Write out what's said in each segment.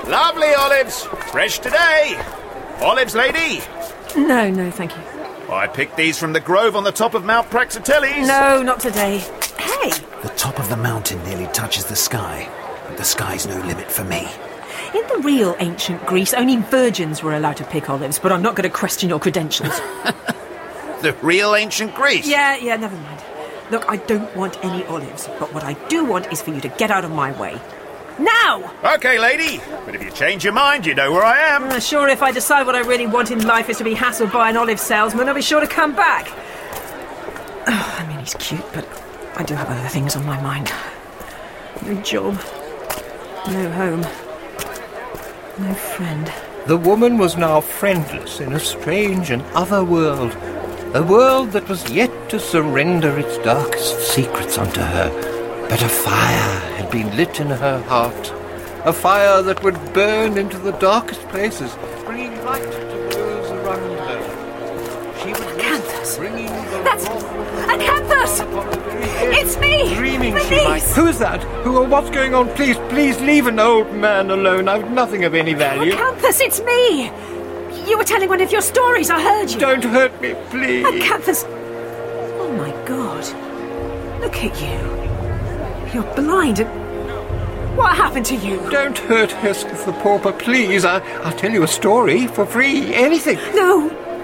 Lovely olives. Fresh today. Olives, lady? No, thank you. I picked these from the grove on the top of Mount Praxiteles. No, not today. Hey! The top of the mountain nearly touches the sky, but the sky's no limit for me. In the real ancient Greece, only virgins were allowed to pick olives, but I'm not going to question your credentials. The real ancient Greece? Yeah, never mind. Look, I don't want any olives, but what I do want is for you to get out of my way. Now! Okay, lady. But if you change your mind, you know where I am. Sure, if I decide what I really want in life is to be hassled by an olive salesman, I'll be sure to come back. Oh, I mean, he's cute, but I do have other things on my mind. No job. No home. No friend. The woman was now friendless in a strange and other world. A world that was yet to surrender its darkest secrets unto her. But a fire had been lit in her heart. A fire that would burn into the darkest places, bringing light to those around her. She was Acanthus! bringing the That's Acanthus! It's me! Dreaming My she might. niece! Who's that? What's going on? Please leave an old man alone. I've nothing of any value. Acanthus, it's me! You were telling one of your stories, I heard you. Don't hurt me, please. Acanthus! Oh my God. Look at you. You're blind. What happened to you? Don't hurt Hesketh the pauper, please. I'll tell you a story for free. Anything. No.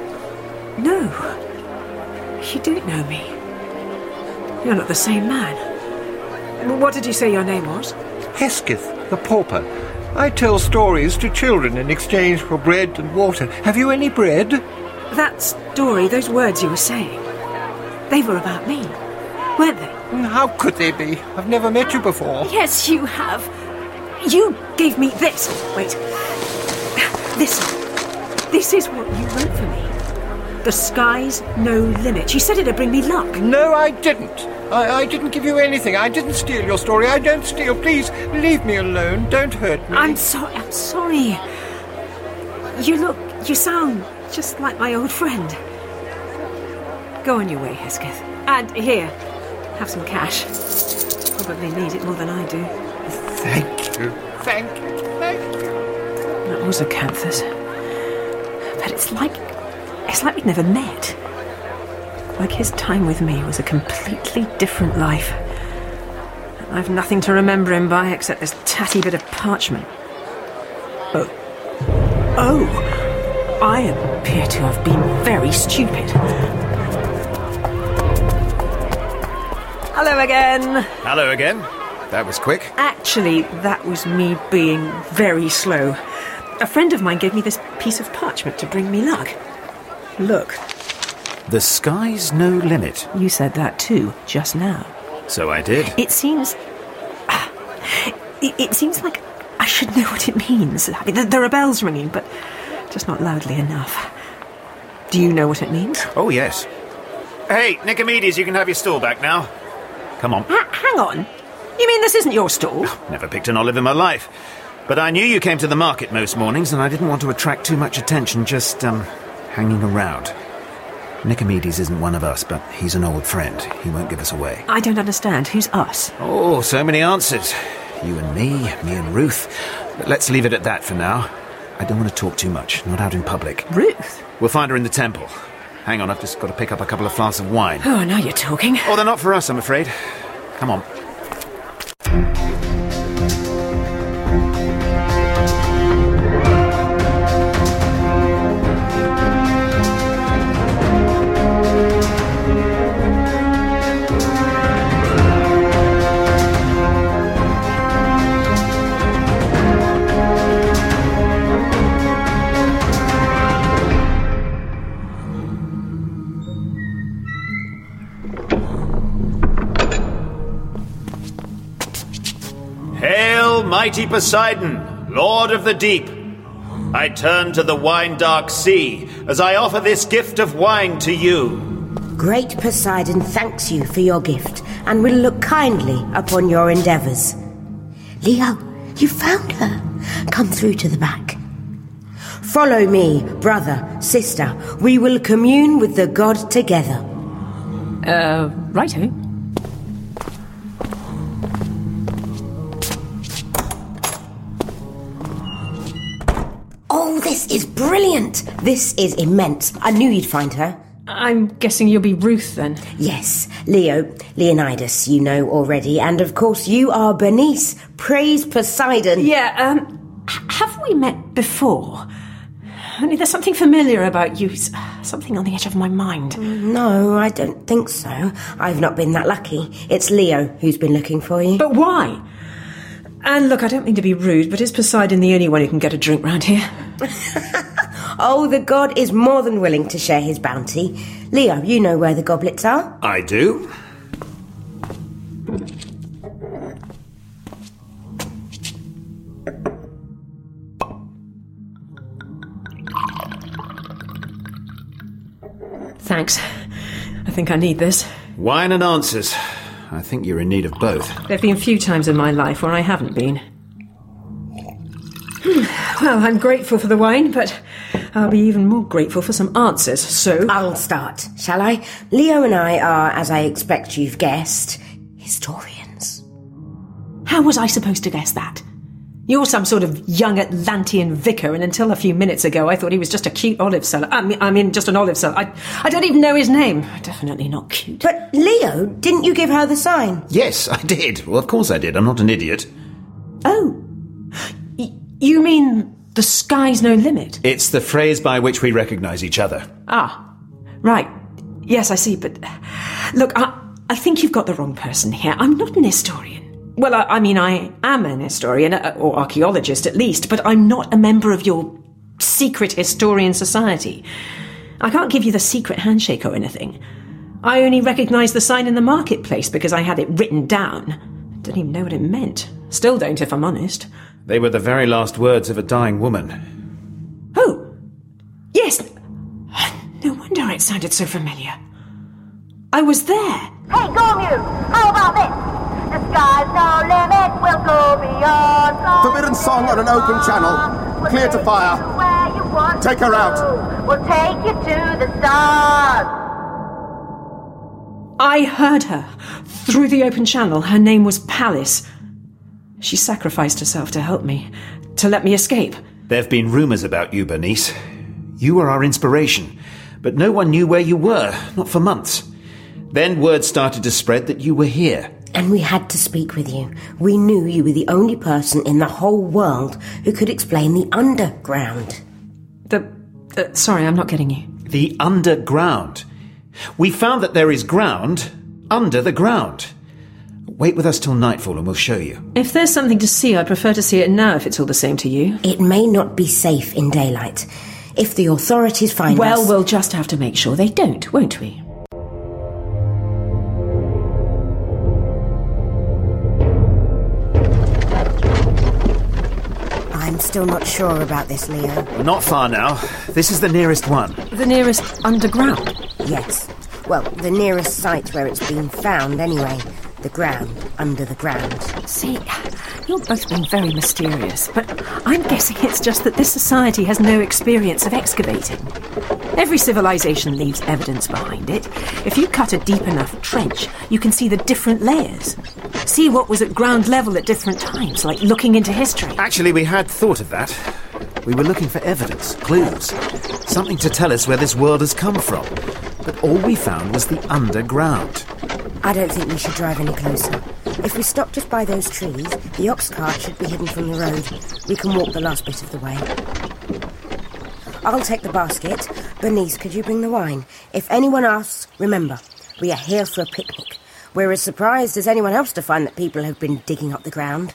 You don't know me. You're not the same man. What did you say your name was? Hesketh the pauper. I tell stories to children in exchange for bread and water. Have you any bread? That story, those words you were saying, they were about me, weren't they? How could they be? I've never met you before. Yes, you have. You gave me this. Wait. This is what you wrote for me. The sky's no limit. You said it'd bring me luck. No, I didn't. I didn't give you anything. I didn't steal your story. I don't steal. Please, leave me alone. Don't hurt me. I'm sorry. You sound just like my old friend. Go on your way, Hesketh. And here, have some cash. Probably need it more than I do. Thank you. That was Acanthus. But it's like we'd never met. Like his time with me was a completely different life. I've nothing to remember him by except this tatty bit of parchment. Oh, I appear to have been very stupid. Hello again. Hello again. That was quick. Actually, that was me being very slow. A friend of mine gave me this piece of parchment to bring me luck. Look. The sky's no limit. You said that too, just now. So I did. It seems... It seems like I should know what it means. I mean, there are bells ringing, but just not loudly enough. Do you know what it means? Oh, yes. Hey, Nicomedes, you can have your stall back now. Come on. Hang on. You mean this isn't your stall? Never picked an olive in my life. But I knew you came to the market most mornings, and I didn't want to attract too much attention just, hanging around. Nicomedes isn't one of us, but he's an old friend. He won't give us away. I don't understand. Who's us? Oh, so many answers. You and me and Ruth. But let's leave it at that for now. I don't want to talk too much, not out in public. Ruth? We'll find her in the temple. Hang on, I've just got to pick up a couple of flasks of wine. Oh, now you're talking. Oh, they're not for us, I'm afraid. Come on. Hail, mighty Poseidon, Lord of the Deep. I turn to the wine-dark sea as I offer this gift of wine to you. Great Poseidon thanks you for your gift and will look kindly upon your endeavours. Leo, you found her. Come through to the back. Follow me, brother, sister. We will commune with the god together. Righto. This is brilliant. This is immense. I knew you'd find her. I'm guessing you'll be Ruth, then? Yes, Leonidas, you know already. And of course you are Bernice. Praise Poseidon. Yeah, have we met before? Only there's something familiar about you. Something on the edge of my mind. No, I don't think so. I've not been that lucky. It's Leo who's been looking for you. But why? And look, I don't mean to be rude, but is Poseidon the only one who can get a drink round here? Oh, the god is more than willing to share his bounty. Leo, you know where the goblets are? I do. Thanks. I think I need this. Wine and answers. I think you're in need of both. There have been few times in my life where I haven't been. Well, I'm grateful for the wine, but I'll be even more grateful for some answers, so... I'll start, shall I? Leo and I are, as I expect you've guessed, historians. How was I supposed to guess that? You're some sort of young Atlantean vicar, and until a few minutes ago I thought he was just a cute olive seller. I mean, just an olive seller. I don't even know his name. Definitely not cute. But, Leo, didn't you give her the sign? Yes, I did. Well, of course I did. I'm not an idiot. Oh. You mean the sky's no limit? It's the phrase by which we recognise each other. Ah, right. Yes, I see, but... Look, I think you've got the wrong person here. I'm not an historian. Well, I mean, I am an historian, or archaeologist at least, but I'm not a member of your secret historian society. I can't give you the secret handshake or anything. I only recognised the sign in the marketplace because I had it written down. Didn't even know what it meant. Still don't, if I'm honest. They were the very last words of a dying woman. Oh, yes. No wonder it sounded so familiar. I was there. Hey, Gormu! How about this? The sky's no limit, we'll go beyond. Forbidden song on an open channel. Clear to fire. Take her out. We'll take you to the stars. I heard her through the open channel. Her name was Pallas. She sacrificed herself to help me, to let me escape. There have been rumours about you, Bernice. You were our inspiration, but no one knew where you were, not for months. Then word started to spread that you were here. And we had to speak with you. We knew you were the only person in the whole world who could explain the underground. Sorry, I'm not getting you. The underground. We found that there is ground under the ground. Wait with us till nightfall and we'll show you. If there's something to see, I'd prefer to see it now if it's all the same to you. It may not be safe in daylight. If the authorities find us... Well, we'll just have to make sure they don't, won't we? I'm still not sure about this, Leo. We're not far now. This is the nearest one. The nearest underground? Yes. Well, the nearest site where it's been found, anyway. The ground, under the ground. See, you're both being very mysterious, but I'm guessing it's just that this society has no experience of excavating. Every civilization leaves evidence behind it. If you cut a deep enough trench, you can see the different layers. See what was at ground level at different times, like looking into history. Actually, we had thought of that. We were looking for evidence, clues, something to tell us where this world has come from. But all we found was the underground. I don't think we should drive any closer. If we stop just by those trees, the ox cart should be hidden from the road. We can walk the last bit of the way. I'll take the basket. Bernice, could you bring the wine? If anyone asks, remember, we are here for a picnic. We're as surprised as anyone else to find that people have been digging up the ground.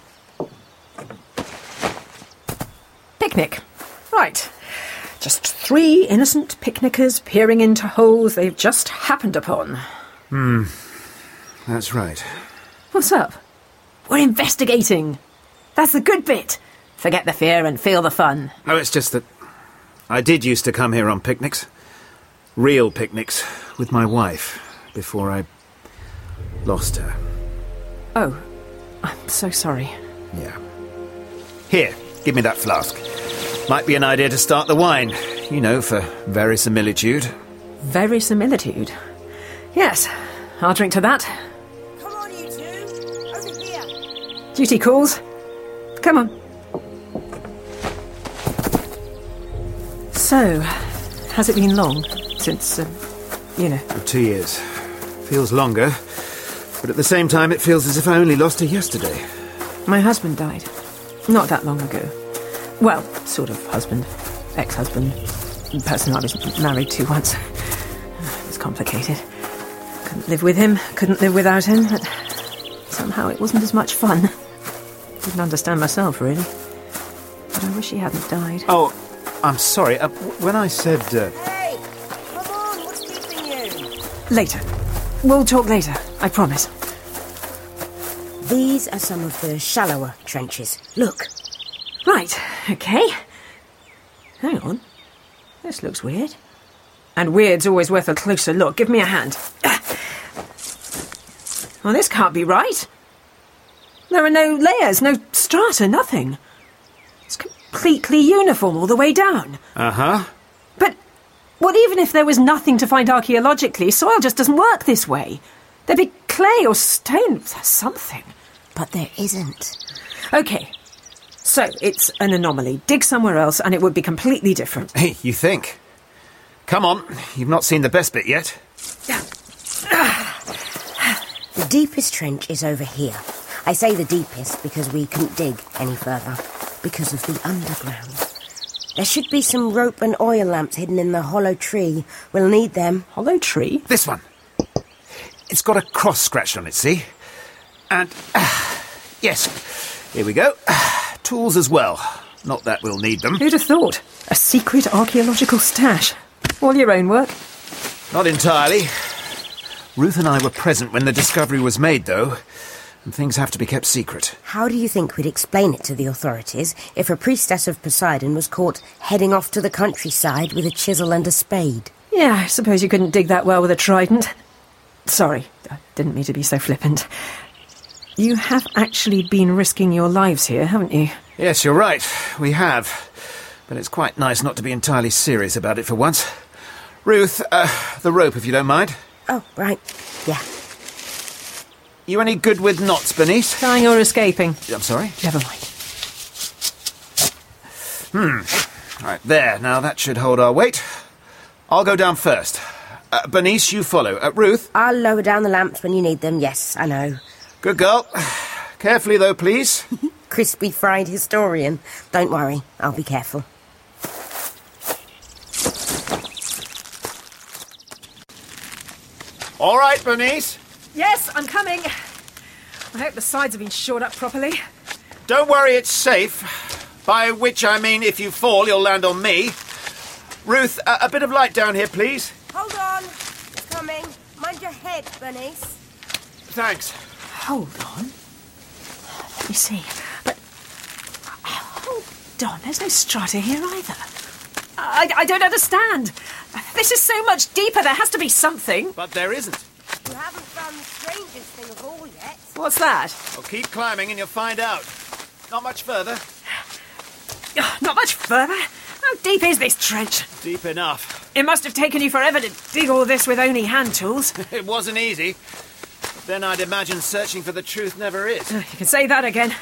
Picnic. Right. Just 3 innocent picnickers peering into holes they've just happened upon. That's right. What's up? We're investigating. That's the good bit. Forget the fear and feel the fun. Oh, it's just that I did used to come here on picnics. Real picnics with my wife before I lost her. Oh, I'm so sorry. Yeah. Here, give me that flask. Might be an idea to start the wine. You know, for verisimilitude. Verisimilitude? Yes, I'll drink to that. Come on, you two. Over here. Duty calls. Come on. So, has it been long since, 2 years. Feels longer, but at the same time it feels as if I only lost her yesterday. My husband died. Not that long ago. Well, sort of husband. Ex-husband. Person I was married to once. It was complicated. Couldn't live with him, couldn't live without him, but somehow it wasn't as much fun. Didn't understand myself, really. But I wish he hadn't died. Oh, I'm sorry. When I said... Hey! Come on, what's keeping you? Later. We'll talk later, I promise. These are some of the shallower trenches. Look. Right, okay. Hang on. This looks weird. And weird's always worth a closer look. Give me a hand. Well, this can't be right. There are no layers, no strata, nothing. It's completely uniform all the way down. Uh-huh. But, what even if there was nothing to find archaeologically? Soil just doesn't work this way. There'd be clay or stone, something. But there isn't. OK. So, it's an anomaly. Dig somewhere else and it would be completely different. Hey, you think? Come on, you've not seen the best bit yet. The deepest trench is over here. I say the deepest because we couldn't dig any further. Because of the underground. There should be some rope and oil lamps hidden in the hollow tree. We'll need them. Hollow tree? This one. It's got a cross scratched on it, see? And, yes, here we go. Tools as well. Not that we'll need them. Who'd have thought? A secret archaeological stash. All your own work? Not entirely. Ruth and I were present when the discovery was made, though. And things have to be kept secret. How do you think we'd explain it to the authorities if a priestess of Poseidon was caught heading off to the countryside with a chisel and a spade? Yeah, I suppose you couldn't dig that well with a trident. Sorry, I didn't mean to be so flippant. You have actually been risking your lives here, haven't you? Yes, you're right. We have. But it's quite nice not to be entirely serious about it for once. Ruth, the rope, if you don't mind. Oh, right. Yeah. You any good with knots, Bernice? Tying or escaping? I'm sorry? Never mind. Right, there. Now that should hold our weight. I'll go down first. Bernice, you follow. Ruth? I'll lower down the lamps when you need them. Yes, I know. Good girl. Carefully, though, please. Crispy fried historian. Don't worry, I'll be careful. All right, Bernice. Yes, I'm coming. I hope the sides have been shored up properly. Don't worry, it's safe. By which I mean if you fall, you'll land on me. Ruth, a bit of light down here, please. Hold on. It's coming. Mind your head, Bernice. Thanks. Hold on. Let me see. But... hold on, there's no strata here either. I don't understand. This is so much deeper, there has to be something. But there isn't. You haven't found the strangest thing of all yet. What's that? Well, keep climbing and you'll find out. Not much further. Not much further? How deep is this trench? Deep enough. It must have taken you forever to dig all this with only hand tools. It wasn't easy. But then I'd imagine searching for the truth never is. You can say that again.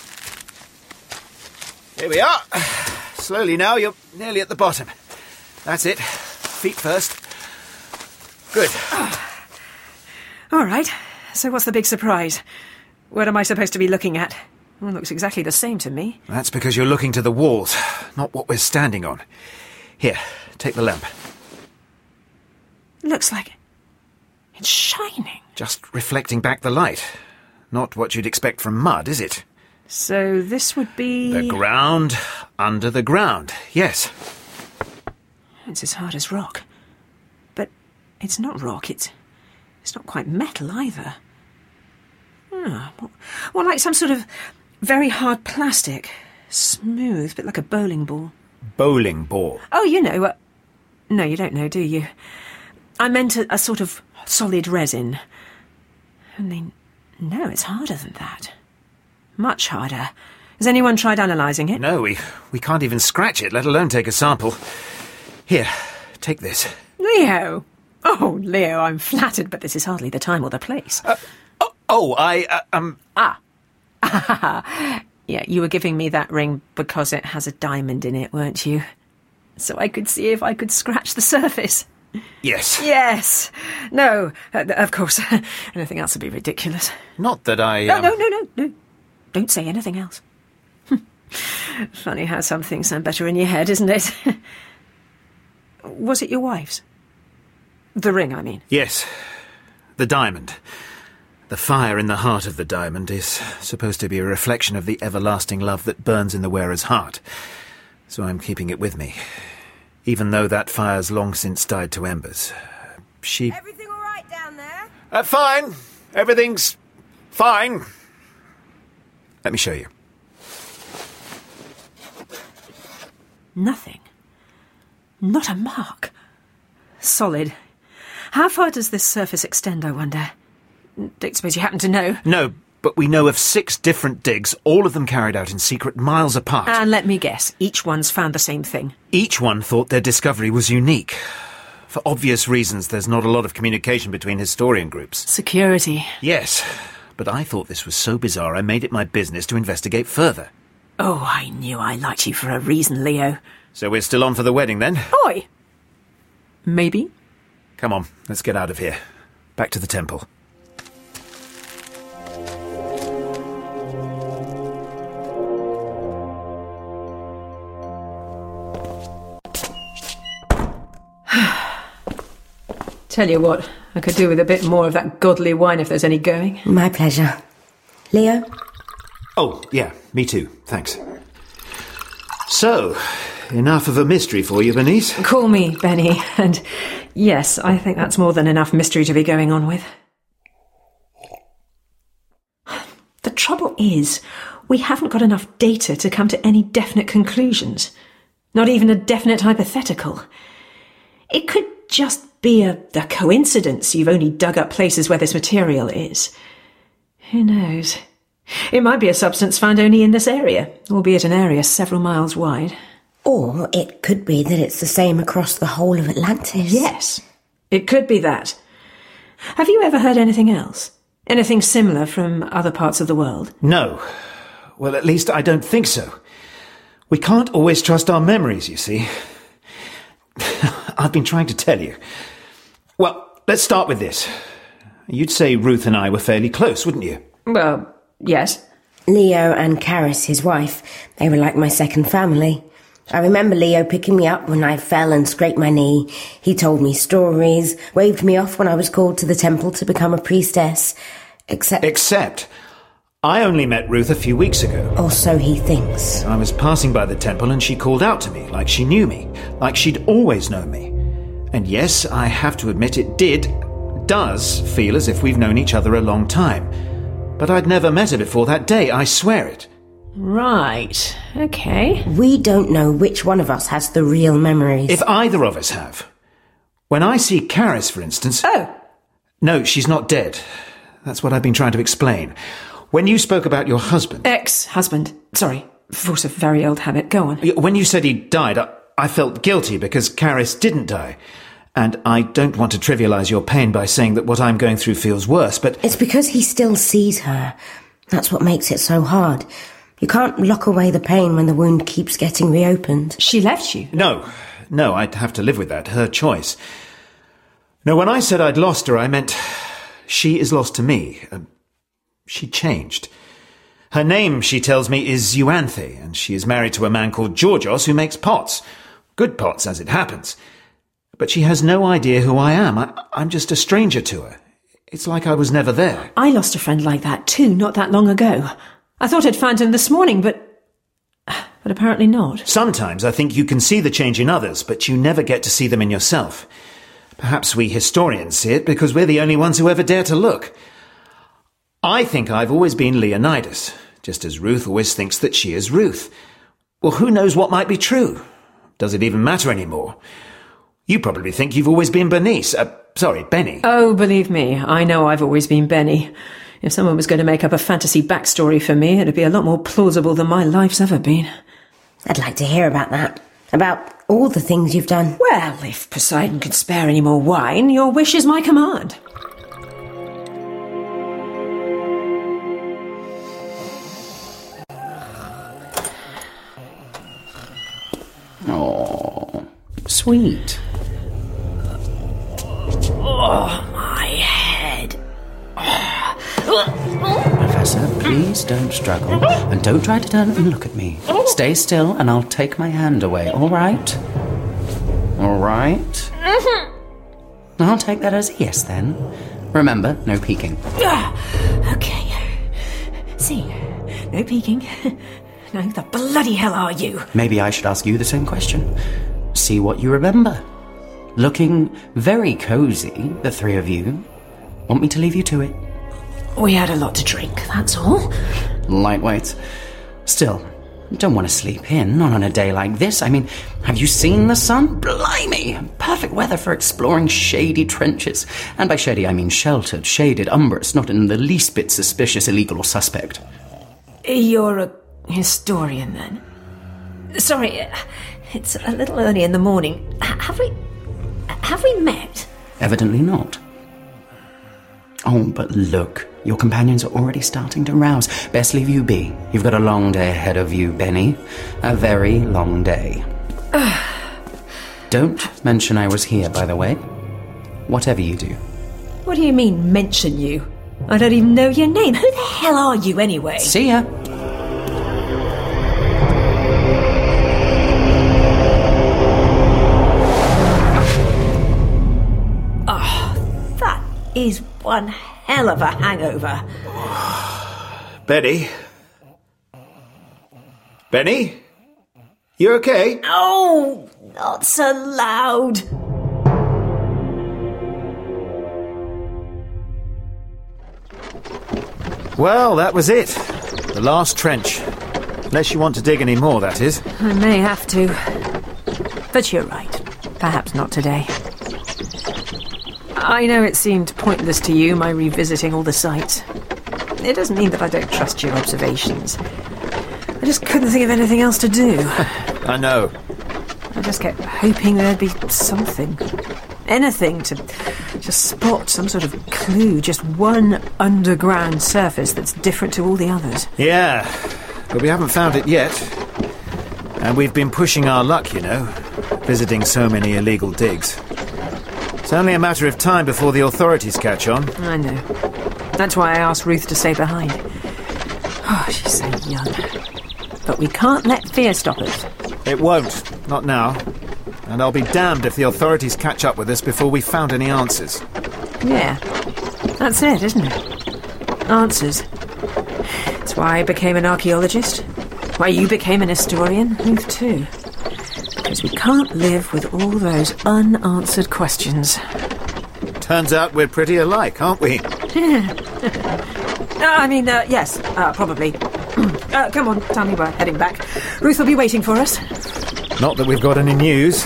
Here we are. Slowly now, you're nearly at the bottom. That's it. Feet first. Good. All right. So what's the big surprise? What am I supposed to be looking at? Well, it looks exactly the same to me. That's because you're looking to the walls, not what we're standing on. Here, take the lamp. Looks like it's shining. Just reflecting back the light. Not what you'd expect from mud, is it? So this would be... The ground under the ground, yes. It's as hard as rock. But it's not rock, it's not quite metal either. Well, like some sort of very hard plastic. Smooth, bit like a bowling ball. Bowling ball? Oh, you know. No, you don't know, do you? I meant a sort of solid resin. Only, no, it's harder than that. Much harder. Has anyone tried analysing it? No, we can't even scratch it, let alone take a sample. Here, take this. Leo! Oh, Leo, I'm flattered, but this is hardly the time or the place. Yeah, you were giving me that ring because it has a diamond in it, weren't you? so I could see if I could scratch the surface. Yes. Yes. No, of course. Anything else would be ridiculous. Not that I... No. Don't say anything else. Funny how some things sound better in your head, isn't it? Was it your wife's? The ring, I mean. Yes. The diamond. The fire in the heart of the diamond is supposed to be a reflection of the everlasting love that burns in the wearer's heart. So I'm keeping it with me. Even though that fire's long since died to embers. Everything all right down there? Fine. Everything's fine. Let me show you. Nothing. Not a mark. Solid. How far does this surface extend, I wonder? Don't suppose you happen to know? No, but we know of 6 different digs, all of them carried out in secret, miles apart. And let me guess, each one's found the same thing. Each one thought their discovery was unique. For obvious reasons, there's not a lot of communication between historian groups. Security. Yes, but I thought this was so bizarre I made it my business to investigate further. Oh, I knew I liked you for a reason, Leo. So we're still on for the wedding, then? Oi! Maybe? Come on, let's get out of here. Back to the temple. Tell you what, I could do with a bit more of that godly wine if there's any going. My pleasure. Leo? Oh, yeah, me too, thanks. So, enough of a mystery for you, Bernice? Call me Benny, and yes, I think that's more than enough mystery to be going on with. The trouble is, we haven't got enough data to come to any definite conclusions. Not even a definite hypothetical. It could just be a coincidence you've only dug up places where this material is. Who knows? It might be a substance found only in this area, albeit an area several miles wide. Or it could be that it's the same across the whole of Atlantis. Yes, it could be that. Have you ever heard anything else? Anything similar from other parts of the world? No. Well, at least I don't think so. We can't always trust our memories, you see. I've been trying to tell you. Well, let's start with this. You'd say Ruth and I were fairly close, wouldn't you? Well, yes. Leo and Karis, his wife, they were like my second family. I remember Leo picking me up when I fell and scraped my knee. He told me stories, waved me off when I was called to the temple to become a priestess. Except I only met Ruth a few weeks ago. Or so he thinks. I was passing by the temple and she called out to me, like she knew me, like she'd always known me. And yes, I have to admit does feel as if we've known each other a long time. But I'd never met her before that day, I swear it. Right, okay. We don't know which one of us has the real memories. If either of us have. When I see Karis, for instance... Oh! No, she's not dead. That's what I've been trying to explain. When you spoke about your husband... Ex-husband. Sorry, force of very old habit. Go on. When you said he died, I felt guilty because Karis didn't die. And I don't want to trivialise your pain by saying that what I'm going through feels worse, but... It's because he still sees her. That's what makes it so hard. You can't lock away the pain when the wound keeps getting reopened. She left you? No, I'd have to live with that. Her choice. No, when I said I'd lost her, I meant she is lost to me. She changed. Her name, she tells me, is Euanthe, and she is married to a man called Georgios who makes pots. Good pots, as it happens. But she has no idea who I am. I'm just a stranger to her. It's like I was never there. I lost a friend like that too, not that long ago. I thought I'd found him this morning, but apparently not. Sometimes I think you can see the change in others, but you never get to see them in yourself. Perhaps we historians see it because we're the only ones who ever dare to look. I think I've always been Leonidas, just as Ruth always thinks that she is Ruth. Well, who knows what might be true? Does it even matter anymore? You probably think you've always been Benny. Oh, believe me, I know I've always been Benny. If someone was going to make up a fantasy backstory for me, it'd be a lot more plausible than my life's ever been. I'd like to hear about that. About all the things you've done. Well, if Poseidon could spare any more wine, your wish is my command. Oh, Sweet. Oh, my head. Professor, please don't struggle. And don't try to turn and look at me. Stay still and I'll take my hand away, all right? All right? I'll take that as a yes, then. Remember, no peeking. Okay. See, no peeking. Now, who the bloody hell are you? Maybe I should ask you the same question. See what you remember. Looking very cosy, the three of you. Want me to leave you to it? We had a lot to drink, that's all. Lightweight. Still, don't want to sleep in, not on a day like this. I mean, have you seen the sun? Blimey! Perfect weather for exploring shady trenches. And by shady, I mean sheltered, shaded, umbrous, not in the least bit suspicious, illegal, or suspect. You're a historian, then? Sorry, it's a little early in the morning. Have we met? Evidently not. Oh, but look, your companions are already starting to rouse. Best leave you be. You've got a long day ahead of you, Benny. A very long day. Don't mention I was here, by the way. Whatever you do. What do you mean, mention you? I don't even know your name. Who the hell are you, anyway? See ya. Is one hell of a hangover. Benny? Benny? You okay? Oh, not so loud. Well, that was it. The last trench. Unless you want to dig any more, that is. I may have to. But you're right. Perhaps not today. I know it seemed pointless to you, my revisiting all the sites. It doesn't mean that I don't trust your observations. I just couldn't think of anything else to do. I know. I just kept hoping there'd be something. Anything to just spot some sort of clue, just one underground surface that's different to all the others. Yeah, but we haven't found it yet. And we've been pushing our luck, you know, visiting so many illegal digs. It's only a matter of time before the authorities catch on. I know. That's why I asked Ruth to stay behind. Oh, she's so young. But we can't let fear stop us. It won't. Not now. And I'll be damned if the authorities catch up with us before we've found any answers. Yeah. That's it, isn't it? Answers. That's why I became an archaeologist. Why you became an historian. Ruth too. Because we can't live with all those unanswered questions. Turns out we're pretty alike, aren't we? Yes, probably. Come on, tell me we're heading back. Ruth will be waiting for us. Not that we've got any news.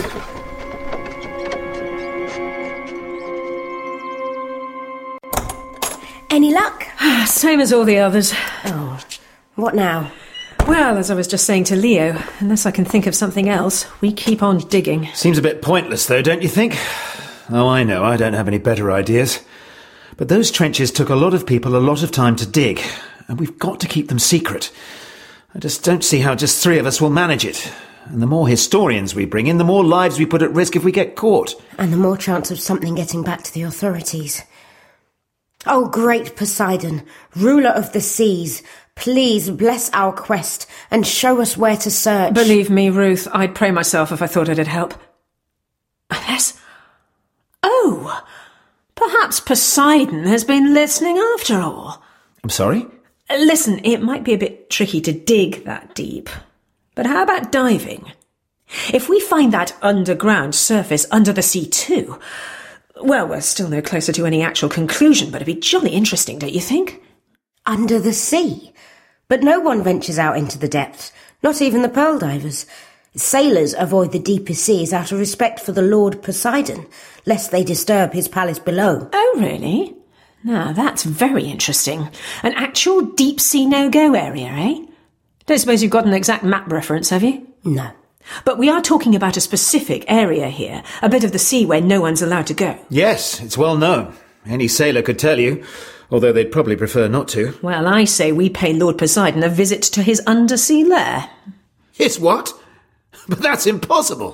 Any luck? Same as all the others. Oh, what now? Well, as I was just saying to Leo, unless I can think of something else, we keep on digging. Seems a bit pointless, though, don't you think? Oh, I know, I don't have any better ideas. But those trenches took a lot of people a lot of time to dig, and we've got to keep them secret. I just don't see how just three of us will manage it. And the more historians we bring in, the more lives we put at risk if we get caught. And the more chance of something getting back to the authorities. Oh, great Poseidon, ruler of the seas, please bless our quest and show us where to search. Believe me, Ruth, I'd pray myself if I thought it'd help. Unless... Oh, perhaps Poseidon has been listening after all. I'm sorry? Listen, it might be a bit tricky to dig that deep. But how about diving? If we find that underground surface under the sea too, well, we're still no closer to any actual conclusion, but it'd be jolly interesting, don't you think? Under the sea? But no one ventures out into the depths, not even the pearl divers. Sailors avoid the deepest seas out of respect for the Lord Poseidon, lest they disturb his palace below. Oh, really? Now, that's very interesting. An actual deep-sea no-go area, eh? Don't suppose you've got an exact map reference, have you? No. But we are talking about a specific area here, a bit of the sea where no one's allowed to go. Yes, it's well known. Any sailor could tell you, although they'd probably prefer not to. Well, I say we pay Lord Poseidon a visit to his undersea lair. His what? But that's impossible.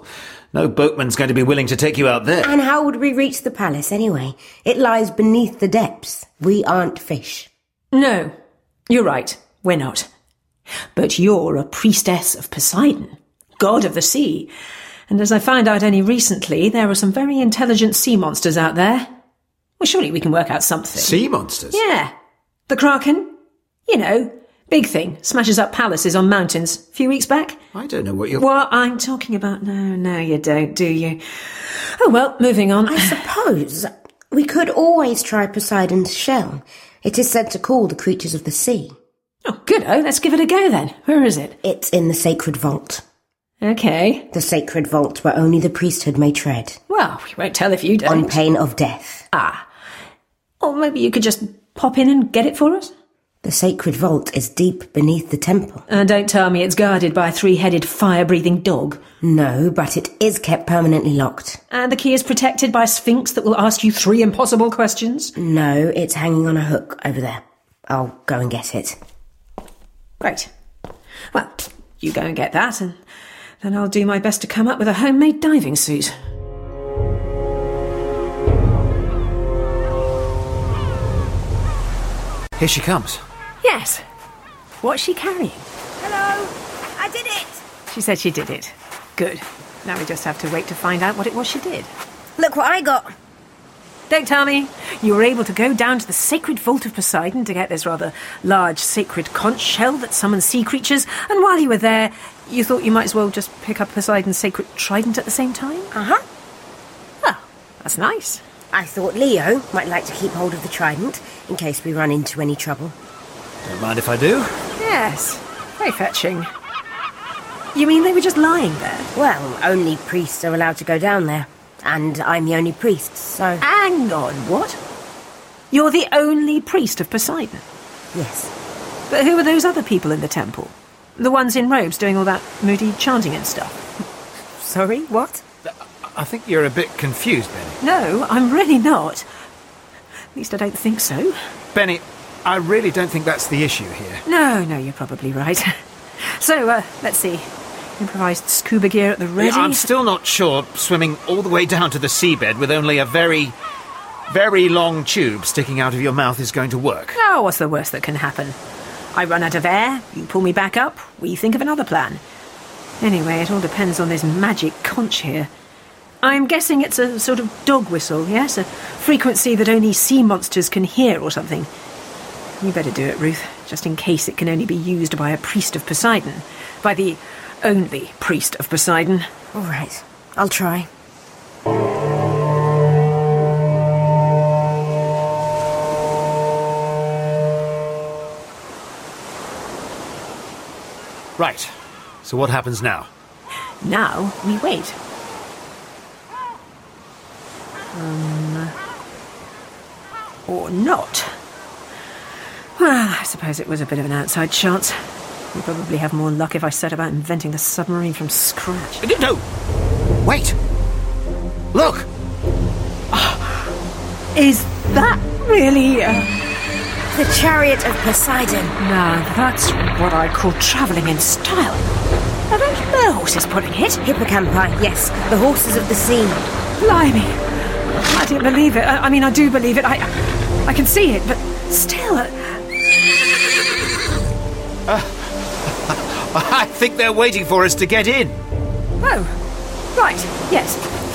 No boatman's going to be willing to take you out there. And how would we reach the palace anyway? It lies beneath the depths. We aren't fish. No, you're right. We're not. But you're a priestess of Poseidon, god of the sea. And as I found out only recently, there are some very intelligent sea monsters out there. Well, surely we can work out something. Sea monsters? Yeah. The Kraken. You know, big thing. Smashes up palaces on mountains. A few weeks back. I don't know what you're... What I'm talking about. No, you don't, do you? Oh, well, moving on. I suppose we could always try Poseidon's shell. It is said to cool the creatures of the sea. Oh, good-o. Let's give it a go, then. Where is it? It's in the sacred vault. Okay. The sacred vault where only the priesthood may tread. Well, we won't tell if you don't. On pain of death. Ah. Or maybe you could just pop in and get it for us? The sacred vault is deep beneath the temple. Don't tell me it's guarded by a 3-headed fire-breathing dog. No, but it is kept permanently locked. And the key is protected by a sphinx that will ask you 3 impossible questions? No, it's hanging on a hook over there. I'll go and get it. Great. Well, you go and get that, and then I'll do my best to come up with a homemade diving suit. Here she comes. Yes. What's she carrying? Hello, I did it. She said she did it. Good. Now we just have to wait to find out what it was she did. Look what I got. Don't tell me. You were able to go down to the sacred vault of Poseidon to get this rather large sacred conch shell that summons sea creatures, and while you were there, you thought you might as well just pick up Poseidon's sacred trident at the same time? Uh-huh. Well, that's nice. I thought Leo might like to keep hold of the trident in case we run into any trouble. Don't mind if I do. Yes. Very fetching. You mean they were just lying there? Well, only priests are allowed to go down there. And I'm the only priest, so... Hang on, what? You're the only priest of Poseidon? Yes. But who are those other people in the temple? The ones in robes doing all that moody chanting and stuff? Sorry, what? I think you're a bit confused, Benny. No, I'm really not. At least I don't think so. Benny, I really don't think that's the issue here. No, you're probably right. So, let's see. Improvised scuba gear at the ready. I'm still not sure swimming all the way down to the seabed with only a very, very long tube sticking out of your mouth is going to work. Oh, what's the worst that can happen? I run out of air, you pull me back up, we think of another plan. Anyway, it all depends on this magic conch here. I'm guessing it's a sort of dog whistle, yes? A frequency that only sea monsters can hear or something. You better do it, Ruth, just in case it can only be used by a priest of Poseidon. By the only priest of Poseidon. All right, I'll try. Right. So what happens now? Now we wait. Or not. Well, I suppose it was a bit of an outside chance. You'd probably have more luck if I set about inventing the submarine from scratch. No! Wait! Look! Is that really... The chariot of Poseidon. Now, that's what I call travelling in style. Are those their horses pulling it? Hippocampi, yes, the horses of the sea. Blimey. I didn't believe it. I mean, I do believe it. I can see it, but still... I think they're waiting for us to get in. Oh, right, yes.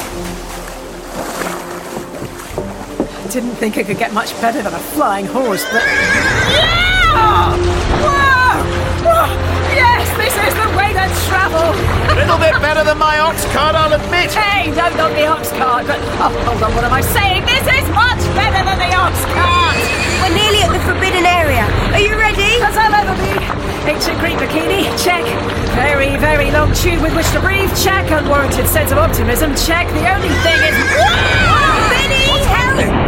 I didn't think it could get much better than a flying horse, but... Yeah! Whoa! Whoa! Yes, this is the way to travel! A little bit better than my ox cart, I'll admit. Hey, don't knock the ox cart, but... Oh, hold on, what am I saying? This is much better than the ox cart! We're nearly at the forbidden area. Are you ready? As I'll ever be. Ancient Greek bikini, check. Very, very long tube with which to breathe, check. Unwarranted sense of optimism, check. The only thing is... Whoa! Benny, help!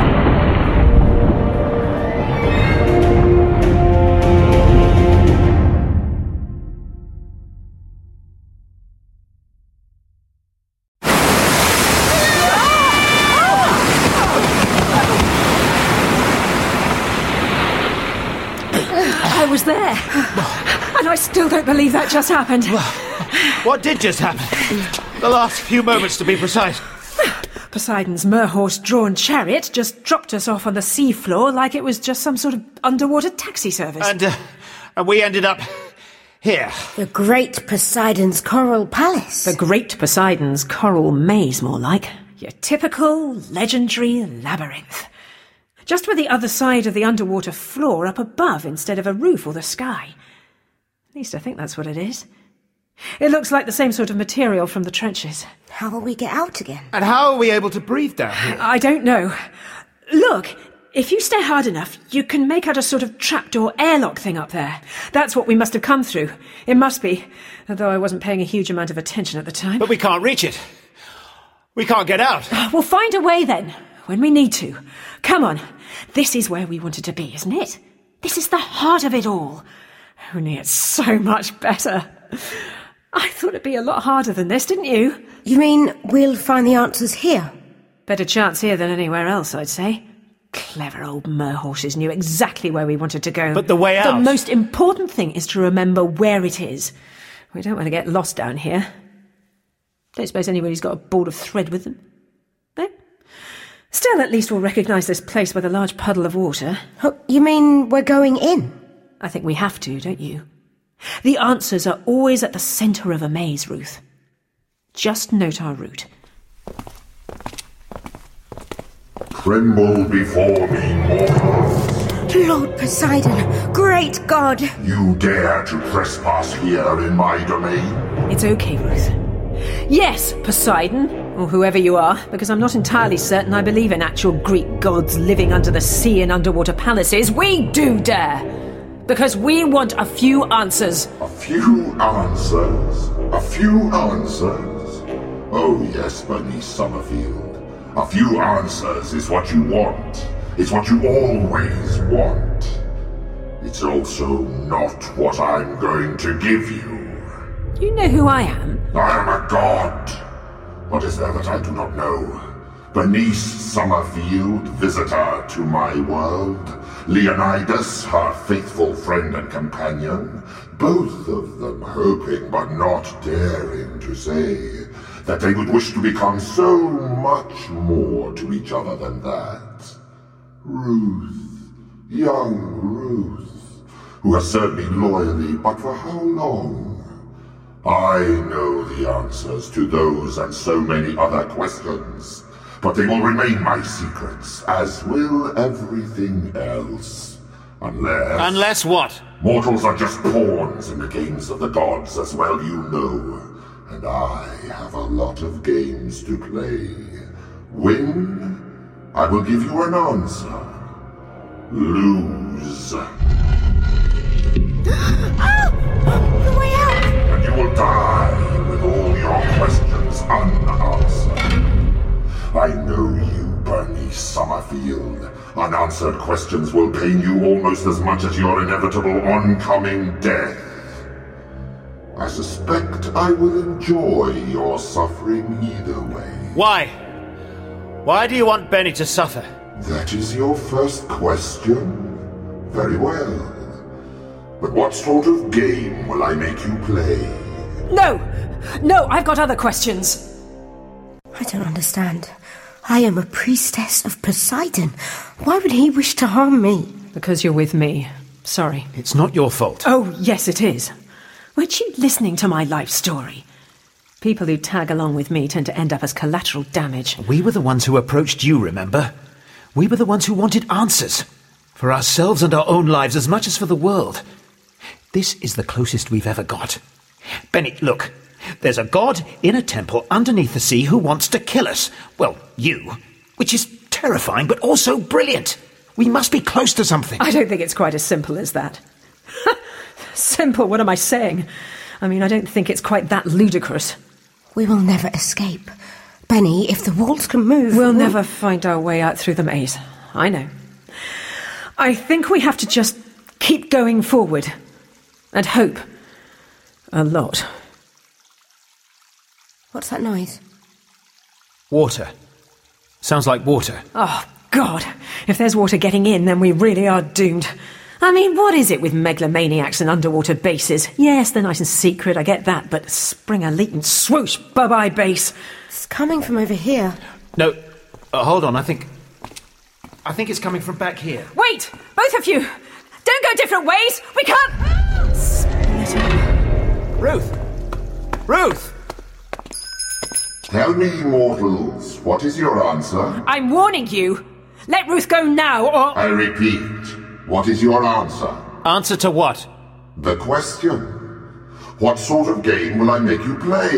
I was there. And I still don't believe that just happened. What did just happen? The last few moments, to be precise. Poseidon's Merhorse-drawn chariot just dropped us off on the seafloor like it was just some sort of underwater taxi service. And we ended up here. The Great Poseidon's Coral Palace. The Great Poseidon's Coral Maze, more like. Your typical, legendary labyrinth. Just with the other side of the underwater floor up above instead of a roof or the sky. At least I think that's what it is. It looks like the same sort of material from the trenches. How will we get out again? And how are we able to breathe down here? I don't know. Look, if you stare hard enough, you can make out a sort of trapdoor airlock thing up there. That's what we must have come through. It must be, although I wasn't paying a huge amount of attention at the time. But we can't reach it. We can't get out. We'll find a way then, when we need to. Come on. This is where we wanted to be, isn't it? This is the heart of it all. Only it's so much better. I thought it'd be a lot harder than this, didn't you? You mean we'll find the answers here? Better chance here than anywhere else, I'd say. Clever old merhorses knew exactly where we wanted to go. But the way out... The most important thing is to remember where it is. We don't want to get lost down here. Don't suppose anybody's got a ball of thread with them. No? Still, at least we'll recognise this place with a large puddle of water. Oh, you mean we're going in? I think we have to, don't you? The answers are always at the centre of a maze, Ruth. Just note our route. Tremble before me, mortals. Lord Poseidon, great God! You dare to trespass here in my domain? It's okay, Ruth. Yes, Poseidon, or whoever you are, because I'm not entirely certain I believe in actual Greek gods living under the sea in underwater palaces. We do dare! Because we want a few answers. A few answers? A few answers? Oh yes, Bernice Summerfield. A few answers is what you want. It's what you always want. It's also not what I'm going to give you. You know who I am? I am a god. What is there that I do not know? Bernice Summerfield, visitor to my world. Leonidas, her faithful friend and companion. Both of them hoping but not daring to say that they would wish to become so much more to each other than that. Ruth, young Ruth, who has served me loyally, but for how long? I know the answers to those and so many other questions, but they will remain my secrets, as will everything else. Unless... Unless what? Mortals are just pawns in the games of the gods, as well you know. And I have a lot of games to play. Win, I will give you an answer. Lose. The way out! And you will die with all your questions unanswered. I know you, Bernice Summerfield. Unanswered questions will pain you almost as much as your inevitable oncoming death. I suspect I will enjoy your suffering either way. Why? Why do you want Benny to suffer? That is your first question? Very well. But what sort of game will I make you play? No! No, I've got other questions. I don't understand. I am a priestess of Poseidon. Why would he wish to harm me? Because you're with me. Sorry. It's not your fault. Oh, yes, it is. Weren't you listening to my life story? People who tag along with me tend to end up as collateral damage. We were the ones who approached you, remember? We were the ones who wanted answers. For ourselves and our own lives as much as for the world. This is the closest we've ever got. Benny, look. There's a god in a temple underneath the sea who wants to kill us. Well, you. Which is terrifying, but also brilliant. We must be close to something. I don't think it's quite as simple as that. Simple, what am I saying? I mean, I don't think it's quite that ludicrous. We will never escape. Benny, if the walls can move... We'll never find our way out through the maze. I know. I think we have to just keep going forward. And hope. A lot. What's that noise? Water. Sounds like water. Oh, God. If there's water getting in, then we really are doomed. I mean, what is it with megalomaniacs and underwater bases? Yes, they're nice and secret, I get that, but spring a leak and swoosh, bye-bye base. It's coming from over here. No, hold on, I think it's coming from back here. Wait! Both of you! Don't go different ways! We can't... Split up. Ruth! Tell me, mortals, what is your answer? I'm warning you! Let Ruth go now, or... I repeat, what is your answer? Answer to what? The question. What sort of game will I make you play?